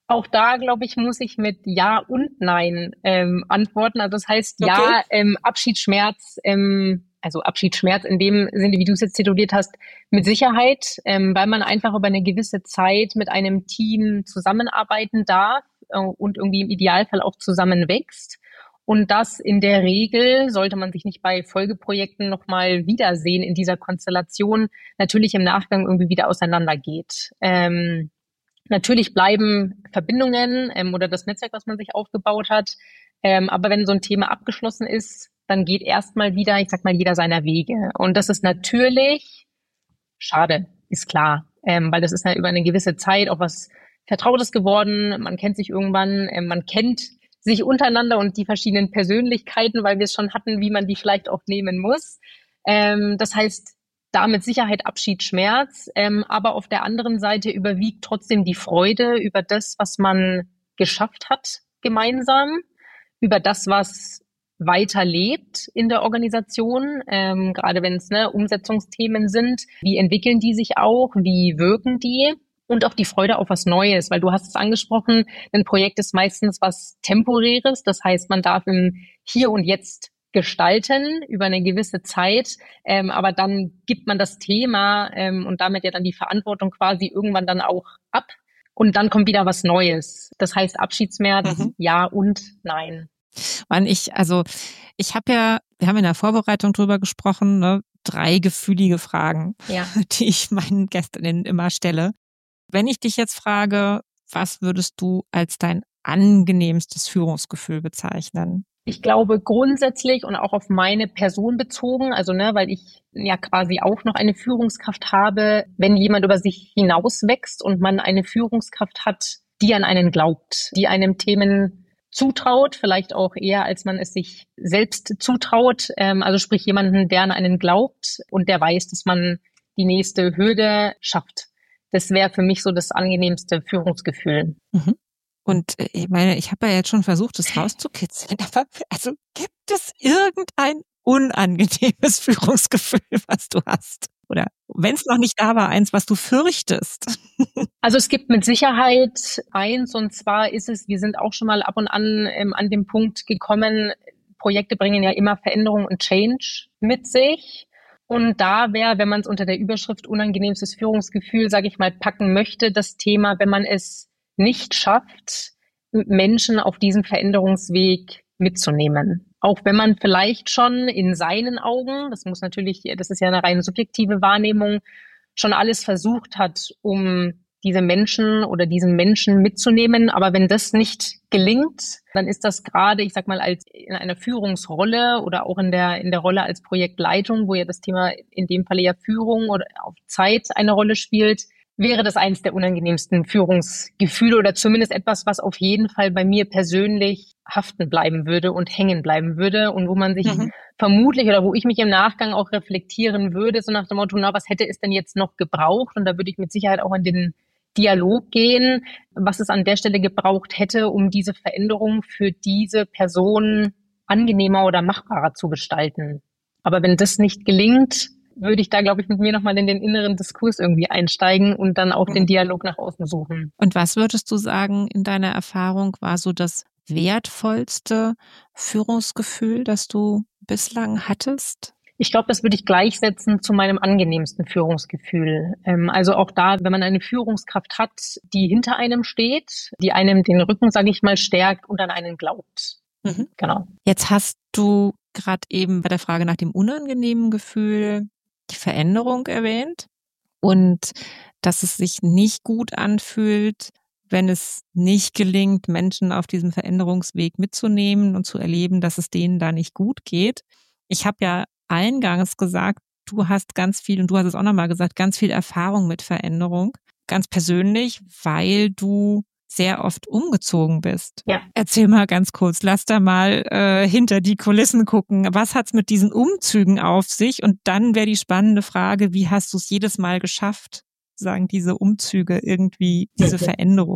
Auch da, glaube ich, muss ich mit Ja und Nein ähm, antworten. Also das heißt, Okay. ja, ähm, Abschiedsschmerz, ähm, also Abschiedsschmerz in dem Sinne, wie du es jetzt tituliert hast, mit Sicherheit, ähm, weil man einfach über eine gewisse Zeit mit einem Team zusammenarbeiten darf äh, und irgendwie im Idealfall auch zusammenwächst. Und das in der Regel, sollte man sich nicht bei Folgeprojekten nochmal wiedersehen in dieser Konstellation, natürlich im Nachgang irgendwie wieder auseinandergeht. Ähm, Natürlich bleiben Verbindungen ähm, oder das Netzwerk, was man sich aufgebaut hat. Ähm, aber wenn so ein Thema abgeschlossen ist, dann geht erstmal wieder, ich sag mal, jeder seiner Wege. Und das ist natürlich schade, ist klar. Ähm, weil das ist ja über eine gewisse Zeit auch was Vertrautes geworden. Man kennt sich irgendwann, ähm, man kennt sich untereinander und die verschiedenen Persönlichkeiten, weil wir es schon hatten, wie man die vielleicht auch nehmen muss. Ähm, das heißt, da mit Sicherheit Abschied, Schmerz, ähm, aber auf der anderen Seite überwiegt trotzdem die Freude über das, was man geschafft hat gemeinsam, über das, was weiterlebt in der Organisation, ähm, gerade wenn es ne, Umsetzungsthemen sind. Wie entwickeln die sich auch? Wie wirken die? Und auch die Freude auf was Neues, weil du hast es angesprochen, ein Projekt ist meistens was Temporäres, das heißt, man darf im Hier und Jetzt gestalten über eine gewisse Zeit, ähm, aber dann gibt man das Thema ähm, und damit ja dann die Verantwortung quasi irgendwann dann auch ab und dann kommt wieder was Neues. Das heißt Abschiedsschmerz, Mhm. ja und nein. Wann ich, also ich habe ja, wir haben in der Vorbereitung drüber gesprochen, ne, drei gefühlige Fragen, Ja. die ich meinen Gästinnen immer stelle. Wenn ich dich jetzt frage, was würdest du als dein angenehmstes Führungsgefühl bezeichnen? Ich glaube grundsätzlich und auch auf meine Person bezogen, also ne, weil ich ja quasi auch noch eine Führungskraft habe, wenn jemand über sich hinauswächst und man eine Führungskraft hat, die an einen glaubt, die einem Themen zutraut, vielleicht auch eher, als man es sich selbst zutraut, ähm, also sprich jemanden, der an einen glaubt und der weiß, dass man die nächste Hürde schafft. Das wäre für mich so das angenehmste Führungsgefühl. Mhm. Und äh, ich meine, ich habe ja jetzt schon versucht, das rauszukitzeln, aber also gibt es irgendein unangenehmes Führungsgefühl, was du hast? Oder wenn es noch nicht da war, eins, was du fürchtest? Also es gibt mit Sicherheit eins, und zwar ist es, wir sind auch schon mal ab und an ähm, an dem Punkt gekommen, Projekte bringen ja immer Veränderung und Change mit sich. Und da wäre, wenn man es unter der Überschrift unangenehmstes Führungsgefühl, sage ich mal, packen möchte, das Thema, wenn man es nicht schafft, Menschen auf diesem Veränderungsweg mitzunehmen. Auch wenn man vielleicht schon in seinen Augen, das muss natürlich, das ist ja eine rein subjektive Wahrnehmung, schon alles versucht hat, um diese Menschen oder diesen Menschen mitzunehmen. Aber wenn das nicht gelingt, dann ist das gerade, ich sag mal, als in einer Führungsrolle oder auch in der, in der Rolle als Projektleitung, wo ja das Thema in dem Falle ja Führung oder auf Zeit eine Rolle spielt, wäre das eines der unangenehmsten Führungsgefühle oder zumindest etwas, was auf jeden Fall bei mir persönlich haften bleiben würde und hängen bleiben würde und wo man sich mhm. vermutlich oder wo ich mich im Nachgang auch reflektieren würde, so nach dem Motto, na, was hätte es denn jetzt noch gebraucht? Und da würde ich mit Sicherheit auch in den Dialog gehen, was es an der Stelle gebraucht hätte, um diese Veränderung für diese Person angenehmer oder machbarer zu gestalten. Aber wenn das nicht gelingt, würde ich da, glaube ich, mit mir nochmal in den inneren Diskurs irgendwie einsteigen und dann auch den Dialog nach außen suchen. Und was würdest du sagen, in deiner Erfahrung war so das wertvollste Führungsgefühl, das du bislang hattest? Ich glaube, das würde ich gleichsetzen zu meinem angenehmsten Führungsgefühl. Ähm, also auch da, wenn man eine Führungskraft hat, die hinter einem steht, die einem den Rücken, sage ich mal, stärkt und an einen glaubt. Mhm. Genau. Jetzt hast du gerade eben bei der Frage nach dem unangenehmen Gefühl die Veränderung erwähnt und dass es sich nicht gut anfühlt, wenn es nicht gelingt, Menschen auf diesem Veränderungsweg mitzunehmen und zu erleben, dass es denen da nicht gut geht. Ich habe ja eingangs gesagt, du hast ganz viel, und du hast es auch nochmal gesagt, ganz viel Erfahrung mit Veränderung, ganz persönlich, weil du sehr oft umgezogen bist. Ja. Erzähl mal ganz kurz, lass da mal äh, hinter die Kulissen gucken. Was hat's mit diesen Umzügen auf sich? Und dann wäre die spannende Frage, wie hast du es jedes Mal geschafft, sagen diese Umzüge irgendwie, diese Veränderung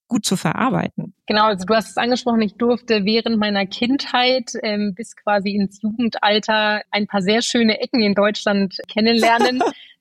gut zu verarbeiten. Genau, also du hast es angesprochen, ich durfte während meiner Kindheit ähm, bis quasi ins Jugendalter ein paar sehr schöne Ecken in Deutschland kennenlernen.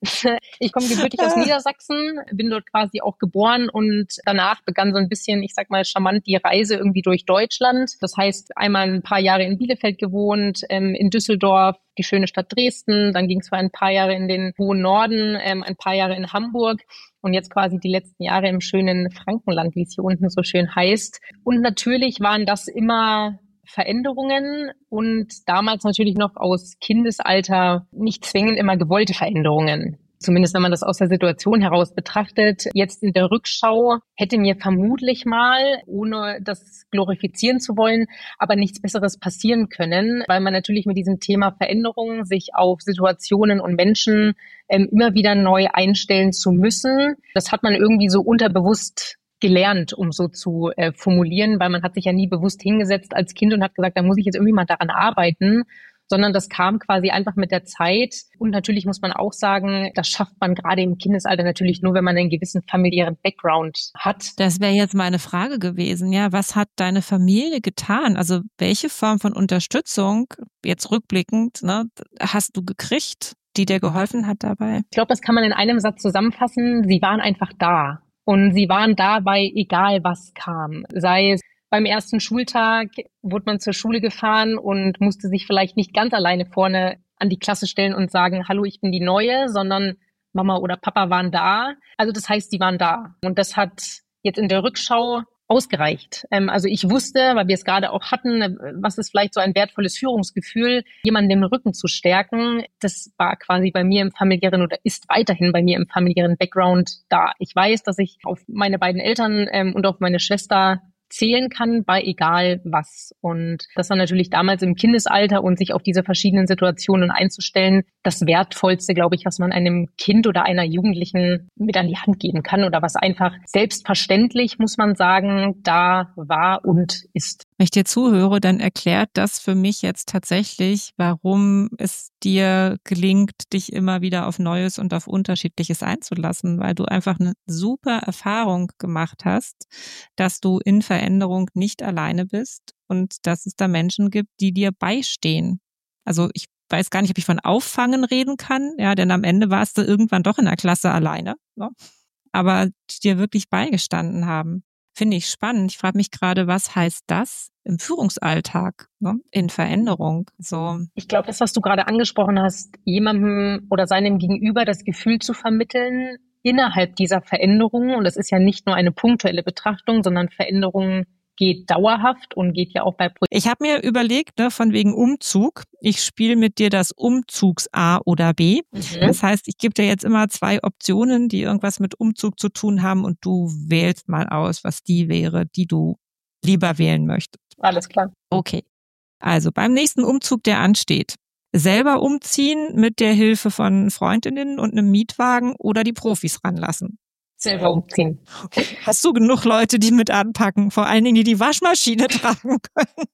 Ich komme gebürtig aus Niedersachsen, bin dort quasi auch geboren und danach begann so ein bisschen, ich sag mal charmant, die Reise irgendwie durch Deutschland. Das heißt, einmal ein paar Jahre in Bielefeld gewohnt, ähm, in Düsseldorf, die schöne Stadt Dresden, dann ging es für ein paar Jahre in den hohen Norden, ähm, ein paar Jahre in Hamburg und jetzt quasi die letzten Jahre im schönen Frankenland, wie es hier unten so schön heißt. Und natürlich waren das immer Veränderungen und damals natürlich noch aus Kindesalter nicht zwingend immer gewollte Veränderungen. Zumindest wenn man das aus der Situation heraus betrachtet. Jetzt in der Rückschau hätte mir vermutlich mal, ohne das glorifizieren zu wollen, aber nichts Besseres passieren können, weil man natürlich mit diesem Thema Veränderungen sich auf Situationen und Menschen ähm, immer wieder neu einstellen zu müssen. Das hat man irgendwie so unterbewusst gelernt, um so zu äh, formulieren, weil man hat sich ja nie bewusst hingesetzt als Kind und hat gesagt, da muss ich jetzt irgendwie mal daran arbeiten, sondern das kam quasi einfach mit der Zeit. Und natürlich muss man auch sagen, das schafft man gerade im Kindesalter natürlich nur, wenn man einen gewissen familiären Background hat. Das wäre jetzt meine Frage gewesen, ja, was hat deine Familie getan? Also welche Form von Unterstützung, jetzt rückblickend, ne, hast du gekriegt, die dir geholfen hat dabei? Ich glaube, das kann man in einem Satz zusammenfassen. Sie waren einfach da. Und sie waren dabei, egal was kam. Sei es beim ersten Schultag wurde man zur Schule gefahren und musste sich vielleicht nicht ganz alleine vorne an die Klasse stellen und sagen, hallo, ich bin die Neue, sondern Mama oder Papa waren da. Also das heißt, die waren da. Und das hat jetzt in der Rückschau ausgereicht. Ähm, also ich wusste, weil wir es gerade auch hatten, was ist vielleicht so ein wertvolles Führungsgefühl, jemanden den Rücken zu stärken. Das war quasi bei mir im familiären oder ist weiterhin bei mir im familiären Background da. Ich weiß, dass ich auf meine beiden Eltern ähm, und auf meine Schwester zählen kann bei egal was. Und das war natürlich damals im Kindesalter und sich auf diese verschiedenen Situationen einzustellen, das Wertvollste, glaube ich, was man einem Kind oder einer Jugendlichen mit an die Hand geben kann oder was einfach selbstverständlich, muss man sagen, da war und ist. Wenn ich dir zuhöre, dann erklärt das für mich jetzt tatsächlich, warum es dir gelingt, dich immer wieder auf Neues und auf Unterschiedliches einzulassen, weil du einfach eine super Erfahrung gemacht hast, dass du in Veränderung nicht alleine bist und dass es da Menschen gibt, die dir beistehen. Also ich weiß gar nicht, ob ich von Auffangen reden kann, ja, denn am Ende warst du irgendwann doch in der Klasse alleine, ne? Aber die dir wirklich beigestanden haben. Finde ich spannend. Ich frage mich gerade, was heißt das im Führungsalltag, ne? In Veränderung? So. Ich glaube, das, was du gerade angesprochen hast, jemandem oder seinem Gegenüber das Gefühl zu vermitteln, innerhalb dieser Veränderung, und das ist ja nicht nur eine punktuelle Betrachtung, sondern Veränderung geht dauerhaft und geht ja auch bei Projekten. Ich habe mir überlegt, ne, von wegen Umzug, ich spiele mit dir das Umzugs A oder B. Mhm. Das heißt, ich gebe dir jetzt immer zwei Optionen, die irgendwas mit Umzug zu tun haben und du wählst mal aus, was die wäre, die du lieber wählen möchtest. Alles klar. Okay. Also beim nächsten Umzug, der ansteht, selber umziehen mit der Hilfe von Freundinnen und einem Mietwagen oder die Profis ranlassen? Selber umziehen. Okay. Hast du genug Leute, die mit anpacken? Vor allen Dingen, die die Waschmaschine tragen können.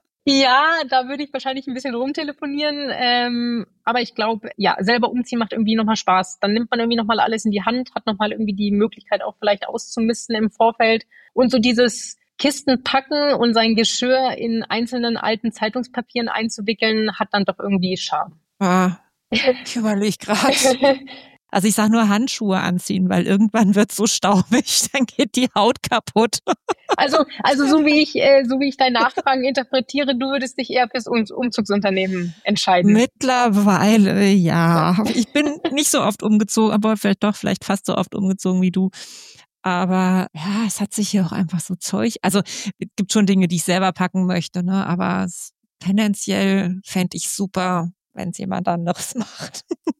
Ja, da würde ich wahrscheinlich ein bisschen rumtelefonieren. Ähm, aber ich glaube, ja, selber umziehen macht irgendwie nochmal Spaß. Dann nimmt man irgendwie nochmal alles in die Hand, hat nochmal irgendwie die Möglichkeit auch vielleicht auszumisten im Vorfeld. Und so dieses Kisten packen und sein Geschirr in einzelnen alten Zeitungspapieren einzuwickeln, hat dann doch irgendwie Charme. Ah, ich überlege gerade. Also ich sage nur Handschuhe anziehen, weil irgendwann wird es so staubig, dann geht die Haut kaputt. Also, also so wie ich, äh, so wie ich deine Nachfragen interpretiere, du würdest dich eher fürs um- Umzugsunternehmen entscheiden. Mittlerweile, ja. Ich bin nicht so oft umgezogen, aber vielleicht doch, vielleicht fast so oft umgezogen wie du. Aber ja, es hat sich hier auch einfach so Zeug. Also es gibt schon Dinge, die ich selber packen möchte, ne? Aber es, tendenziell fände ich super, wenn es jemand anderes macht.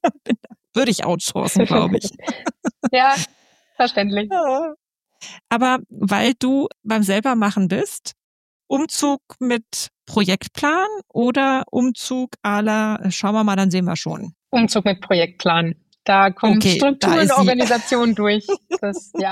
Würde ich outsourcen, glaube ich. Ja, verständlich. Ja. Aber weil du beim Selbermachen bist, Umzug mit Projektplan oder Umzug à la, schauen wir mal, dann sehen wir schon. Umzug mit Projektplan. Da kommt okay, Struktur und Organisation durch. Das, ja.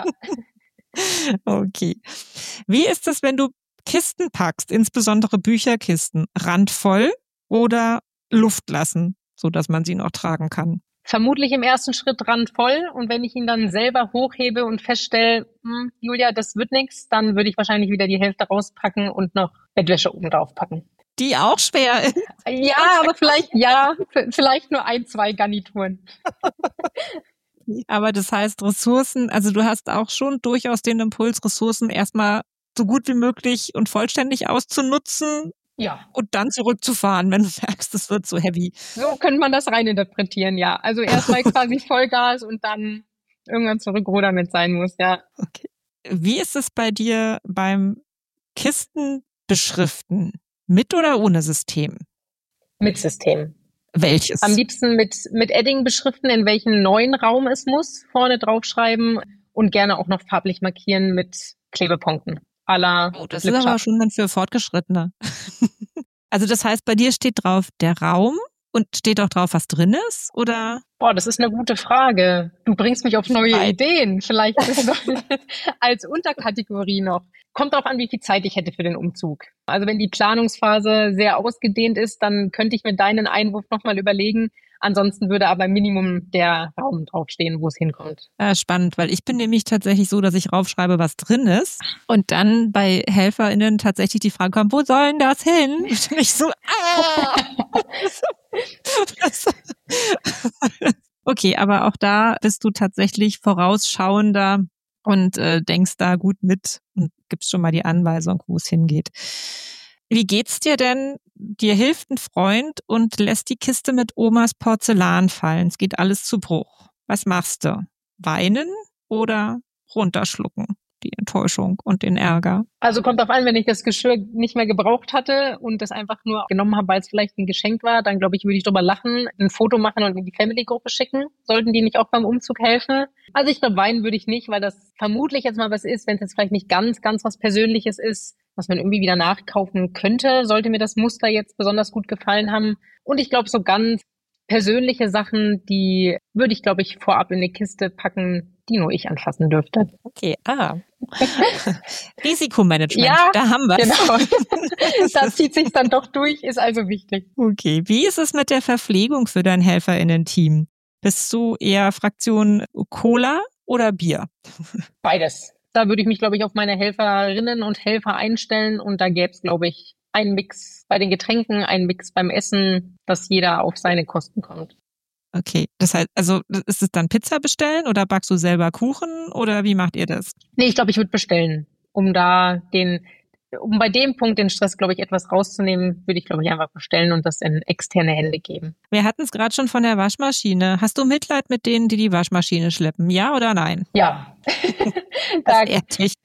Okay. Wie ist es, wenn du Kisten packst, insbesondere Bücherkisten, randvoll oder Luft lassen, sodass man sie noch tragen kann? vermutlich im ersten Schritt randvoll. Und wenn ich ihn dann selber hochhebe und feststelle, hm, Julia, das wird nichts, dann würde ich wahrscheinlich wieder die Hälfte rauspacken und noch Bettwäsche oben drauf packen. Die auch schwer ist. Ja, aber vielleicht, ja, vielleicht nur ein, zwei Garnituren. Aber das heißt Ressourcen, also du hast auch schon durchaus den Impuls, Ressourcen erstmal so gut wie möglich und vollständig auszunutzen. Ja. Und dann zurückzufahren, wenn du merkst, es wird so heavy. So könnte man das reininterpretieren, ja. Also erstmal quasi Vollgas und dann irgendwann zurückrudern, wenn es sein muss, ja. Okay. Wie ist es bei dir beim Kistenbeschriften? Mit oder ohne System? Mit System. Welches? Am liebsten mit, mit Edding beschriften, in welchen neuen Raum es muss, vorne draufschreiben und gerne auch noch farblich markieren mit Klebepunkten. À la oh, das ist aber schon dann für Fortgeschrittene. Also das heißt, bei dir steht drauf der Raum und steht auch drauf, was drin ist, oder? Boah, das ist eine gute Frage. Du bringst mich auf neue Zeit. Ideen. Vielleicht als Unterkategorie noch. Kommt darauf an, wie viel Zeit ich hätte für den Umzug. Also wenn die Planungsphase sehr ausgedehnt ist, dann könnte ich mir deinen Einwurf nochmal überlegen. Ansonsten würde aber Minimum der Raum draufstehen, wo es hinkommt. Ja, spannend, weil ich bin nämlich tatsächlich so, dass ich raufschreibe, was drin ist. Und dann bei HelferInnen tatsächlich die Frage kommt, wo soll denn das hin? Und ich so, ah! Okay, aber auch da bist du tatsächlich vorausschauender und äh, denkst da gut mit und gibst schon mal die Anweisung, wo es hingeht. Wie geht's dir denn? Dir hilft ein Freund und lässt die Kiste mit Omas Porzellan fallen. Es geht alles zu Bruch. Was machst du? Weinen oder runterschlucken? Die Enttäuschung und den Ärger. Also kommt drauf an, wenn ich das Geschirr nicht mehr gebraucht hatte und das einfach nur genommen habe, weil es vielleicht ein Geschenk war, dann glaube ich, würde ich drüber lachen, ein Foto machen und in die Family-Gruppe schicken. Sollten die nicht auch beim Umzug helfen? Also ich glaube, weinen würde ich nicht, weil das vermutlich jetzt mal was ist, wenn es jetzt vielleicht nicht ganz, ganz was Persönliches ist, was man irgendwie wieder nachkaufen könnte, sollte mir das Muster jetzt besonders gut gefallen haben. Und ich glaube, so ganz persönliche Sachen, die würde ich, glaube ich, vorab in eine Kiste packen, die nur ich anfassen dürfte. Okay, ah. Risikomanagement, ja, da haben wir es. Genau. Da zieht sich dann doch durch, ist also wichtig. Okay, wie ist es mit der Verpflegung für dein HelferInnen-Team? Bist du eher Fraktion Cola oder Bier? Beides. Da würde ich mich, glaube ich, auf meine Helferinnen und Helfer einstellen und da gäbe es, glaube ich, einen Mix bei den Getränken, einen Mix beim Essen, dass jeder auf seine Kosten kommt. Okay, das heißt, also ist es dann Pizza bestellen oder backst du selber Kuchen oder wie macht ihr das? Nee, ich glaube, ich würde bestellen, um da den, um bei dem Punkt den Stress, glaube ich, etwas rauszunehmen, würde ich, glaube ich, einfach bestellen und das in externe Hände geben. Wir hatten es gerade schon von der Waschmaschine. Hast du Mitleid mit denen, die die Waschmaschine schleppen? Ja oder nein? Ja. Das ehrt dich.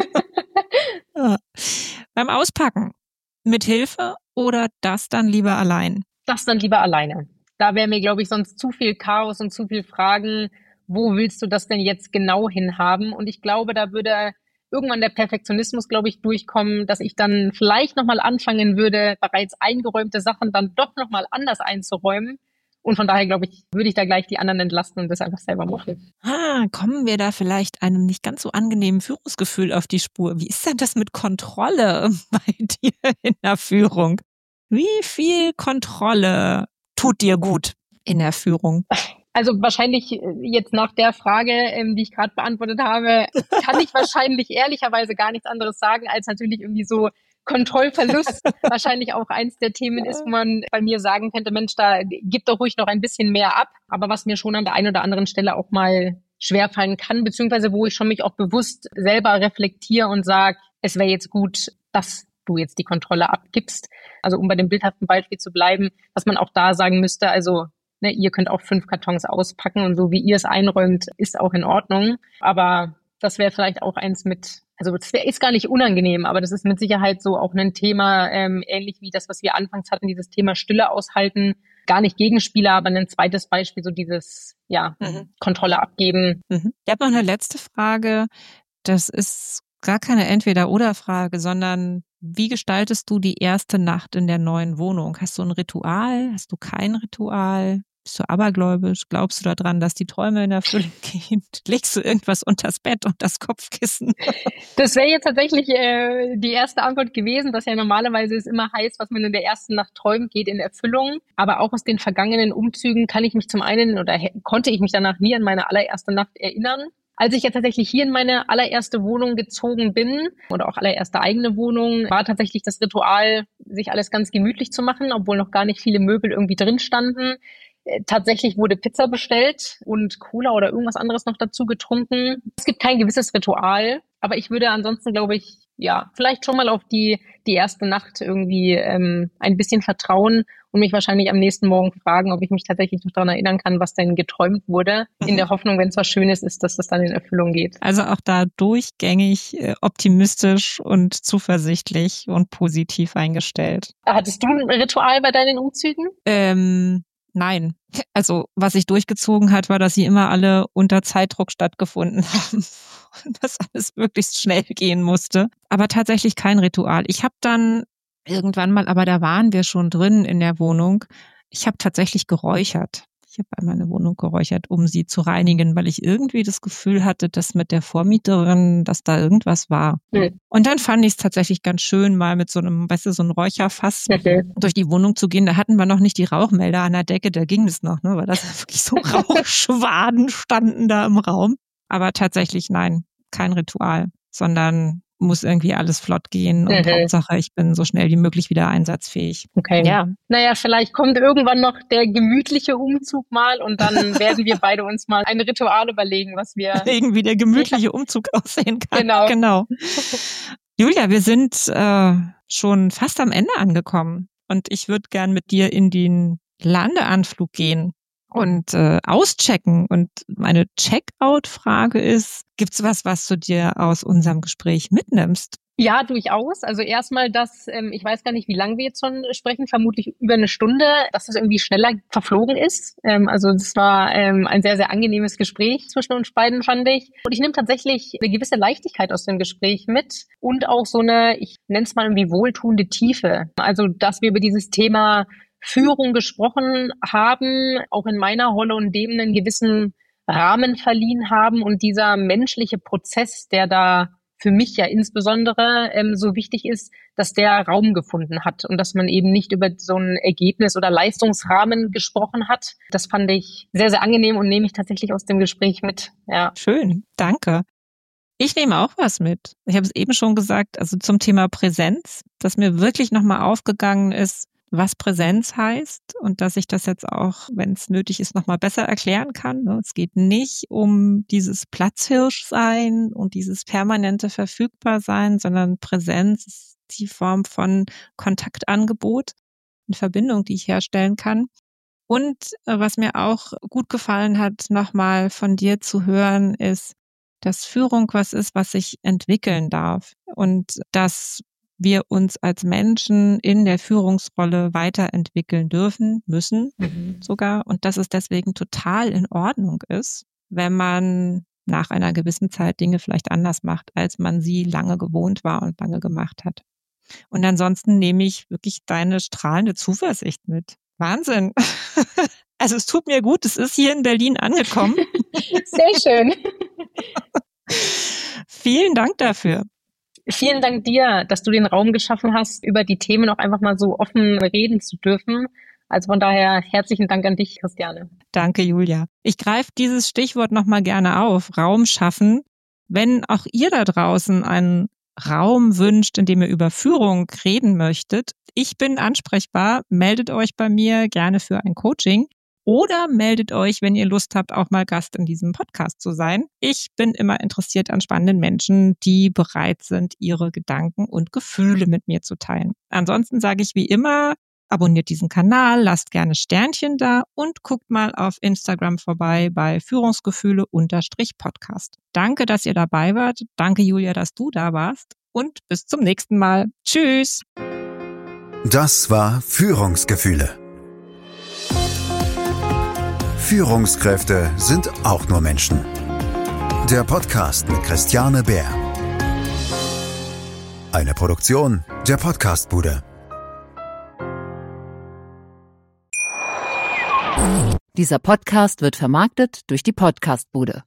Ja. Beim Auspacken, mit Hilfe oder das dann lieber allein? Das dann lieber alleine. Da wäre mir, glaube ich, sonst zu viel Chaos und zu viel Fragen, wo willst du das denn jetzt genau hinhaben? Und ich glaube, da würde irgendwann der Perfektionismus, glaube ich, durchkommen, dass ich dann vielleicht nochmal anfangen würde, bereits eingeräumte Sachen dann doch nochmal anders einzuräumen. Und von daher, glaube ich, würde ich da gleich die anderen entlasten und das einfach selber machen. Ah, kommen wir da vielleicht einem nicht ganz so angenehmen Führungsgefühl auf die Spur? Wie ist denn das mit Kontrolle bei dir in der Führung? Wie viel Kontrolle tut dir gut in der Führung? Also wahrscheinlich jetzt nach der Frage, die ich gerade beantwortet habe, kann ich wahrscheinlich ehrlicherweise gar nichts anderes sagen, als natürlich irgendwie so Kontrollverlust wahrscheinlich auch eins der Themen ist, wo man bei mir sagen könnte, Mensch, da gib doch ruhig noch ein bisschen mehr ab. Aber was mir schon an der einen oder anderen Stelle auch mal schwerfallen kann, beziehungsweise wo ich schon mich auch bewusst selber reflektiere und sage, es wäre jetzt gut, dass du jetzt die Kontrolle abgibst. Also um bei dem bildhaften Beispiel zu bleiben, was man auch da sagen müsste, also ne, ihr könnt auch fünf Kartons auspacken und so wie ihr es einräumt, ist auch in Ordnung. Aber das wäre vielleicht auch eins mit, also das wär, ist gar nicht unangenehm, aber das ist mit Sicherheit so auch ein Thema, ähm, ähnlich wie das, was wir anfangs hatten, dieses Thema Stille aushalten. Gar nicht Gegenspieler, aber ein zweites Beispiel, so dieses, ja, mhm. Kontrolle abgeben. Mhm. Ich habe noch eine letzte Frage. Das ist gar keine Entweder-oder-Frage, sondern wie gestaltest du die erste Nacht in der neuen Wohnung? Hast du ein Ritual? Hast du kein Ritual? Bist du abergläubisch? Glaubst du daran, dass die Träume in Erfüllung gehen? Legst du irgendwas unters Bett und das Kopfkissen? Das wäre jetzt tatsächlich äh, die erste Antwort gewesen, dass ja normalerweise es immer heißt, was man in der ersten Nacht träumt, geht in Erfüllung. Aber auch aus den vergangenen Umzügen kann ich mich zum einen oder konnte ich mich danach nie an meine allererste Nacht erinnern. Als ich ja tatsächlich hier in meine allererste Wohnung gezogen bin oder auch allererste eigene Wohnung, war tatsächlich das Ritual, sich alles ganz gemütlich zu machen, obwohl noch gar nicht viele Möbel irgendwie drin standen. Tatsächlich wurde Pizza bestellt und Cola oder irgendwas anderes noch dazu getrunken. Es gibt kein gewisses Ritual, aber ich würde ansonsten, glaube ich, ja, vielleicht schon mal auf die die erste Nacht irgendwie ähm, ein bisschen vertrauen und mich wahrscheinlich am nächsten Morgen fragen, ob ich mich tatsächlich noch daran erinnern kann, was denn geträumt wurde, in der Hoffnung, wenn es was Schönes ist, dass das dann in Erfüllung geht. Also auch da durchgängig äh, optimistisch und zuversichtlich und positiv eingestellt. Hattest du ein Ritual bei deinen Umzügen? Ähm, nein. Also was sich durchgezogen hat, war, dass sie immer alle unter Zeitdruck stattgefunden haben. Dass alles möglichst schnell gehen musste. Aber tatsächlich kein Ritual. Ich habe dann irgendwann mal, aber da waren wir schon drin in der Wohnung, ich habe tatsächlich geräuchert. Ich habe einmal eine Wohnung geräuchert, um sie zu reinigen, weil ich irgendwie das Gefühl hatte, dass mit der Vormieterin, dass da irgendwas war. Mhm. Und dann fand ich es tatsächlich ganz schön, mal mit so einem, weißt du, so einem Räucherfass mhm. durch die Wohnung zu gehen. Da hatten wir noch nicht die Rauchmelder an der Decke, da ging es noch, ne, weil das wirklich so Rauchschwaden standen da im Raum. Aber tatsächlich nein, kein Ritual, sondern muss irgendwie alles flott gehen und mhm. Hauptsache, ich bin so schnell wie möglich wieder einsatzfähig. Okay. Ja. Naja, vielleicht kommt irgendwann noch der gemütliche Umzug mal und dann werden wir beide uns mal ein Ritual überlegen, was wir... Überlegen, wie der gemütliche Umzug aussehen kann. Genau. genau. Julia, wir sind äh, schon fast am Ende angekommen und ich würde gern mit dir in den Landeanflug gehen und äh, auschecken. Und meine Checkout-Frage ist, gibt's was, was du dir aus unserem Gespräch mitnimmst? Ja, durchaus. Also erstmal, dass, ähm, ich weiß gar nicht, wie lange wir jetzt schon sprechen, vermutlich über eine Stunde, dass das irgendwie schneller verflogen ist. Ähm, also das war ähm, ein sehr, sehr angenehmes Gespräch zwischen uns beiden, fand ich. Und ich nehme tatsächlich eine gewisse Leichtigkeit aus dem Gespräch mit und auch so eine, ich nenne es mal irgendwie wohltuende Tiefe. Also, dass wir über dieses Thema Führung gesprochen haben, auch in meiner Rolle und dem einen gewissen Rahmen verliehen haben und dieser menschliche Prozess, der da für mich ja insbesondere ähm, so wichtig ist, dass der Raum gefunden hat und dass man eben nicht über so ein Ergebnis oder Leistungsrahmen gesprochen hat. Das fand ich sehr, sehr angenehm und nehme ich tatsächlich aus dem Gespräch mit. Ja. Schön, danke. Ich nehme auch was mit. Ich habe es eben schon gesagt, also zum Thema Präsenz, dass mir wirklich nochmal aufgegangen ist, was Präsenz heißt und dass ich das jetzt auch, wenn es nötig ist, nochmal besser erklären kann. Es geht nicht um dieses Platzhirschsein und dieses permanente Verfügbarsein, sondern Präsenz ist die Form von Kontaktangebot und Verbindung, die ich herstellen kann. Und was mir auch gut gefallen hat, nochmal von dir zu hören, ist, dass Führung was ist, was sich entwickeln darf und dass wir uns als Menschen in der Führungsrolle weiterentwickeln dürfen, müssen mhm. sogar und dass es deswegen total in Ordnung ist, wenn man nach einer gewissen Zeit Dinge vielleicht anders macht, als man sie lange gewohnt war und lange gemacht hat. Und ansonsten nehme ich wirklich deine strahlende Zuversicht mit. Wahnsinn. Also es tut mir gut, es ist hier in Berlin angekommen. Sehr schön. Vielen Dank dafür. Vielen Dank dir, dass du den Raum geschaffen hast, über die Themen auch einfach mal so offen reden zu dürfen. Also von daher herzlichen Dank an dich, Christiane. Danke, Julia. Ich greife dieses Stichwort nochmal gerne auf, Raum schaffen. Wenn auch ihr da draußen einen Raum wünscht, in dem ihr über Führung reden möchtet, ich bin ansprechbar, meldet euch bei mir gerne für ein Coaching. Oder meldet euch, wenn ihr Lust habt, auch mal Gast in diesem Podcast zu sein. Ich bin immer interessiert an spannenden Menschen, die bereit sind, ihre Gedanken und Gefühle mit mir zu teilen. Ansonsten sage ich wie immer, abonniert diesen Kanal, lasst gerne Sternchen da und guckt mal auf Instagram vorbei bei Führungsgefühle-Podcast. Danke, dass ihr dabei wart. Danke, Julia, dass du da warst. Und bis zum nächsten Mal. Tschüss. Das war Führungsgefühle. Führungskräfte sind auch nur Menschen. Der Podcast mit Christiane Bär. Eine Produktion der Podcastbude. Dieser Podcast wird vermarktet durch die Podcastbude.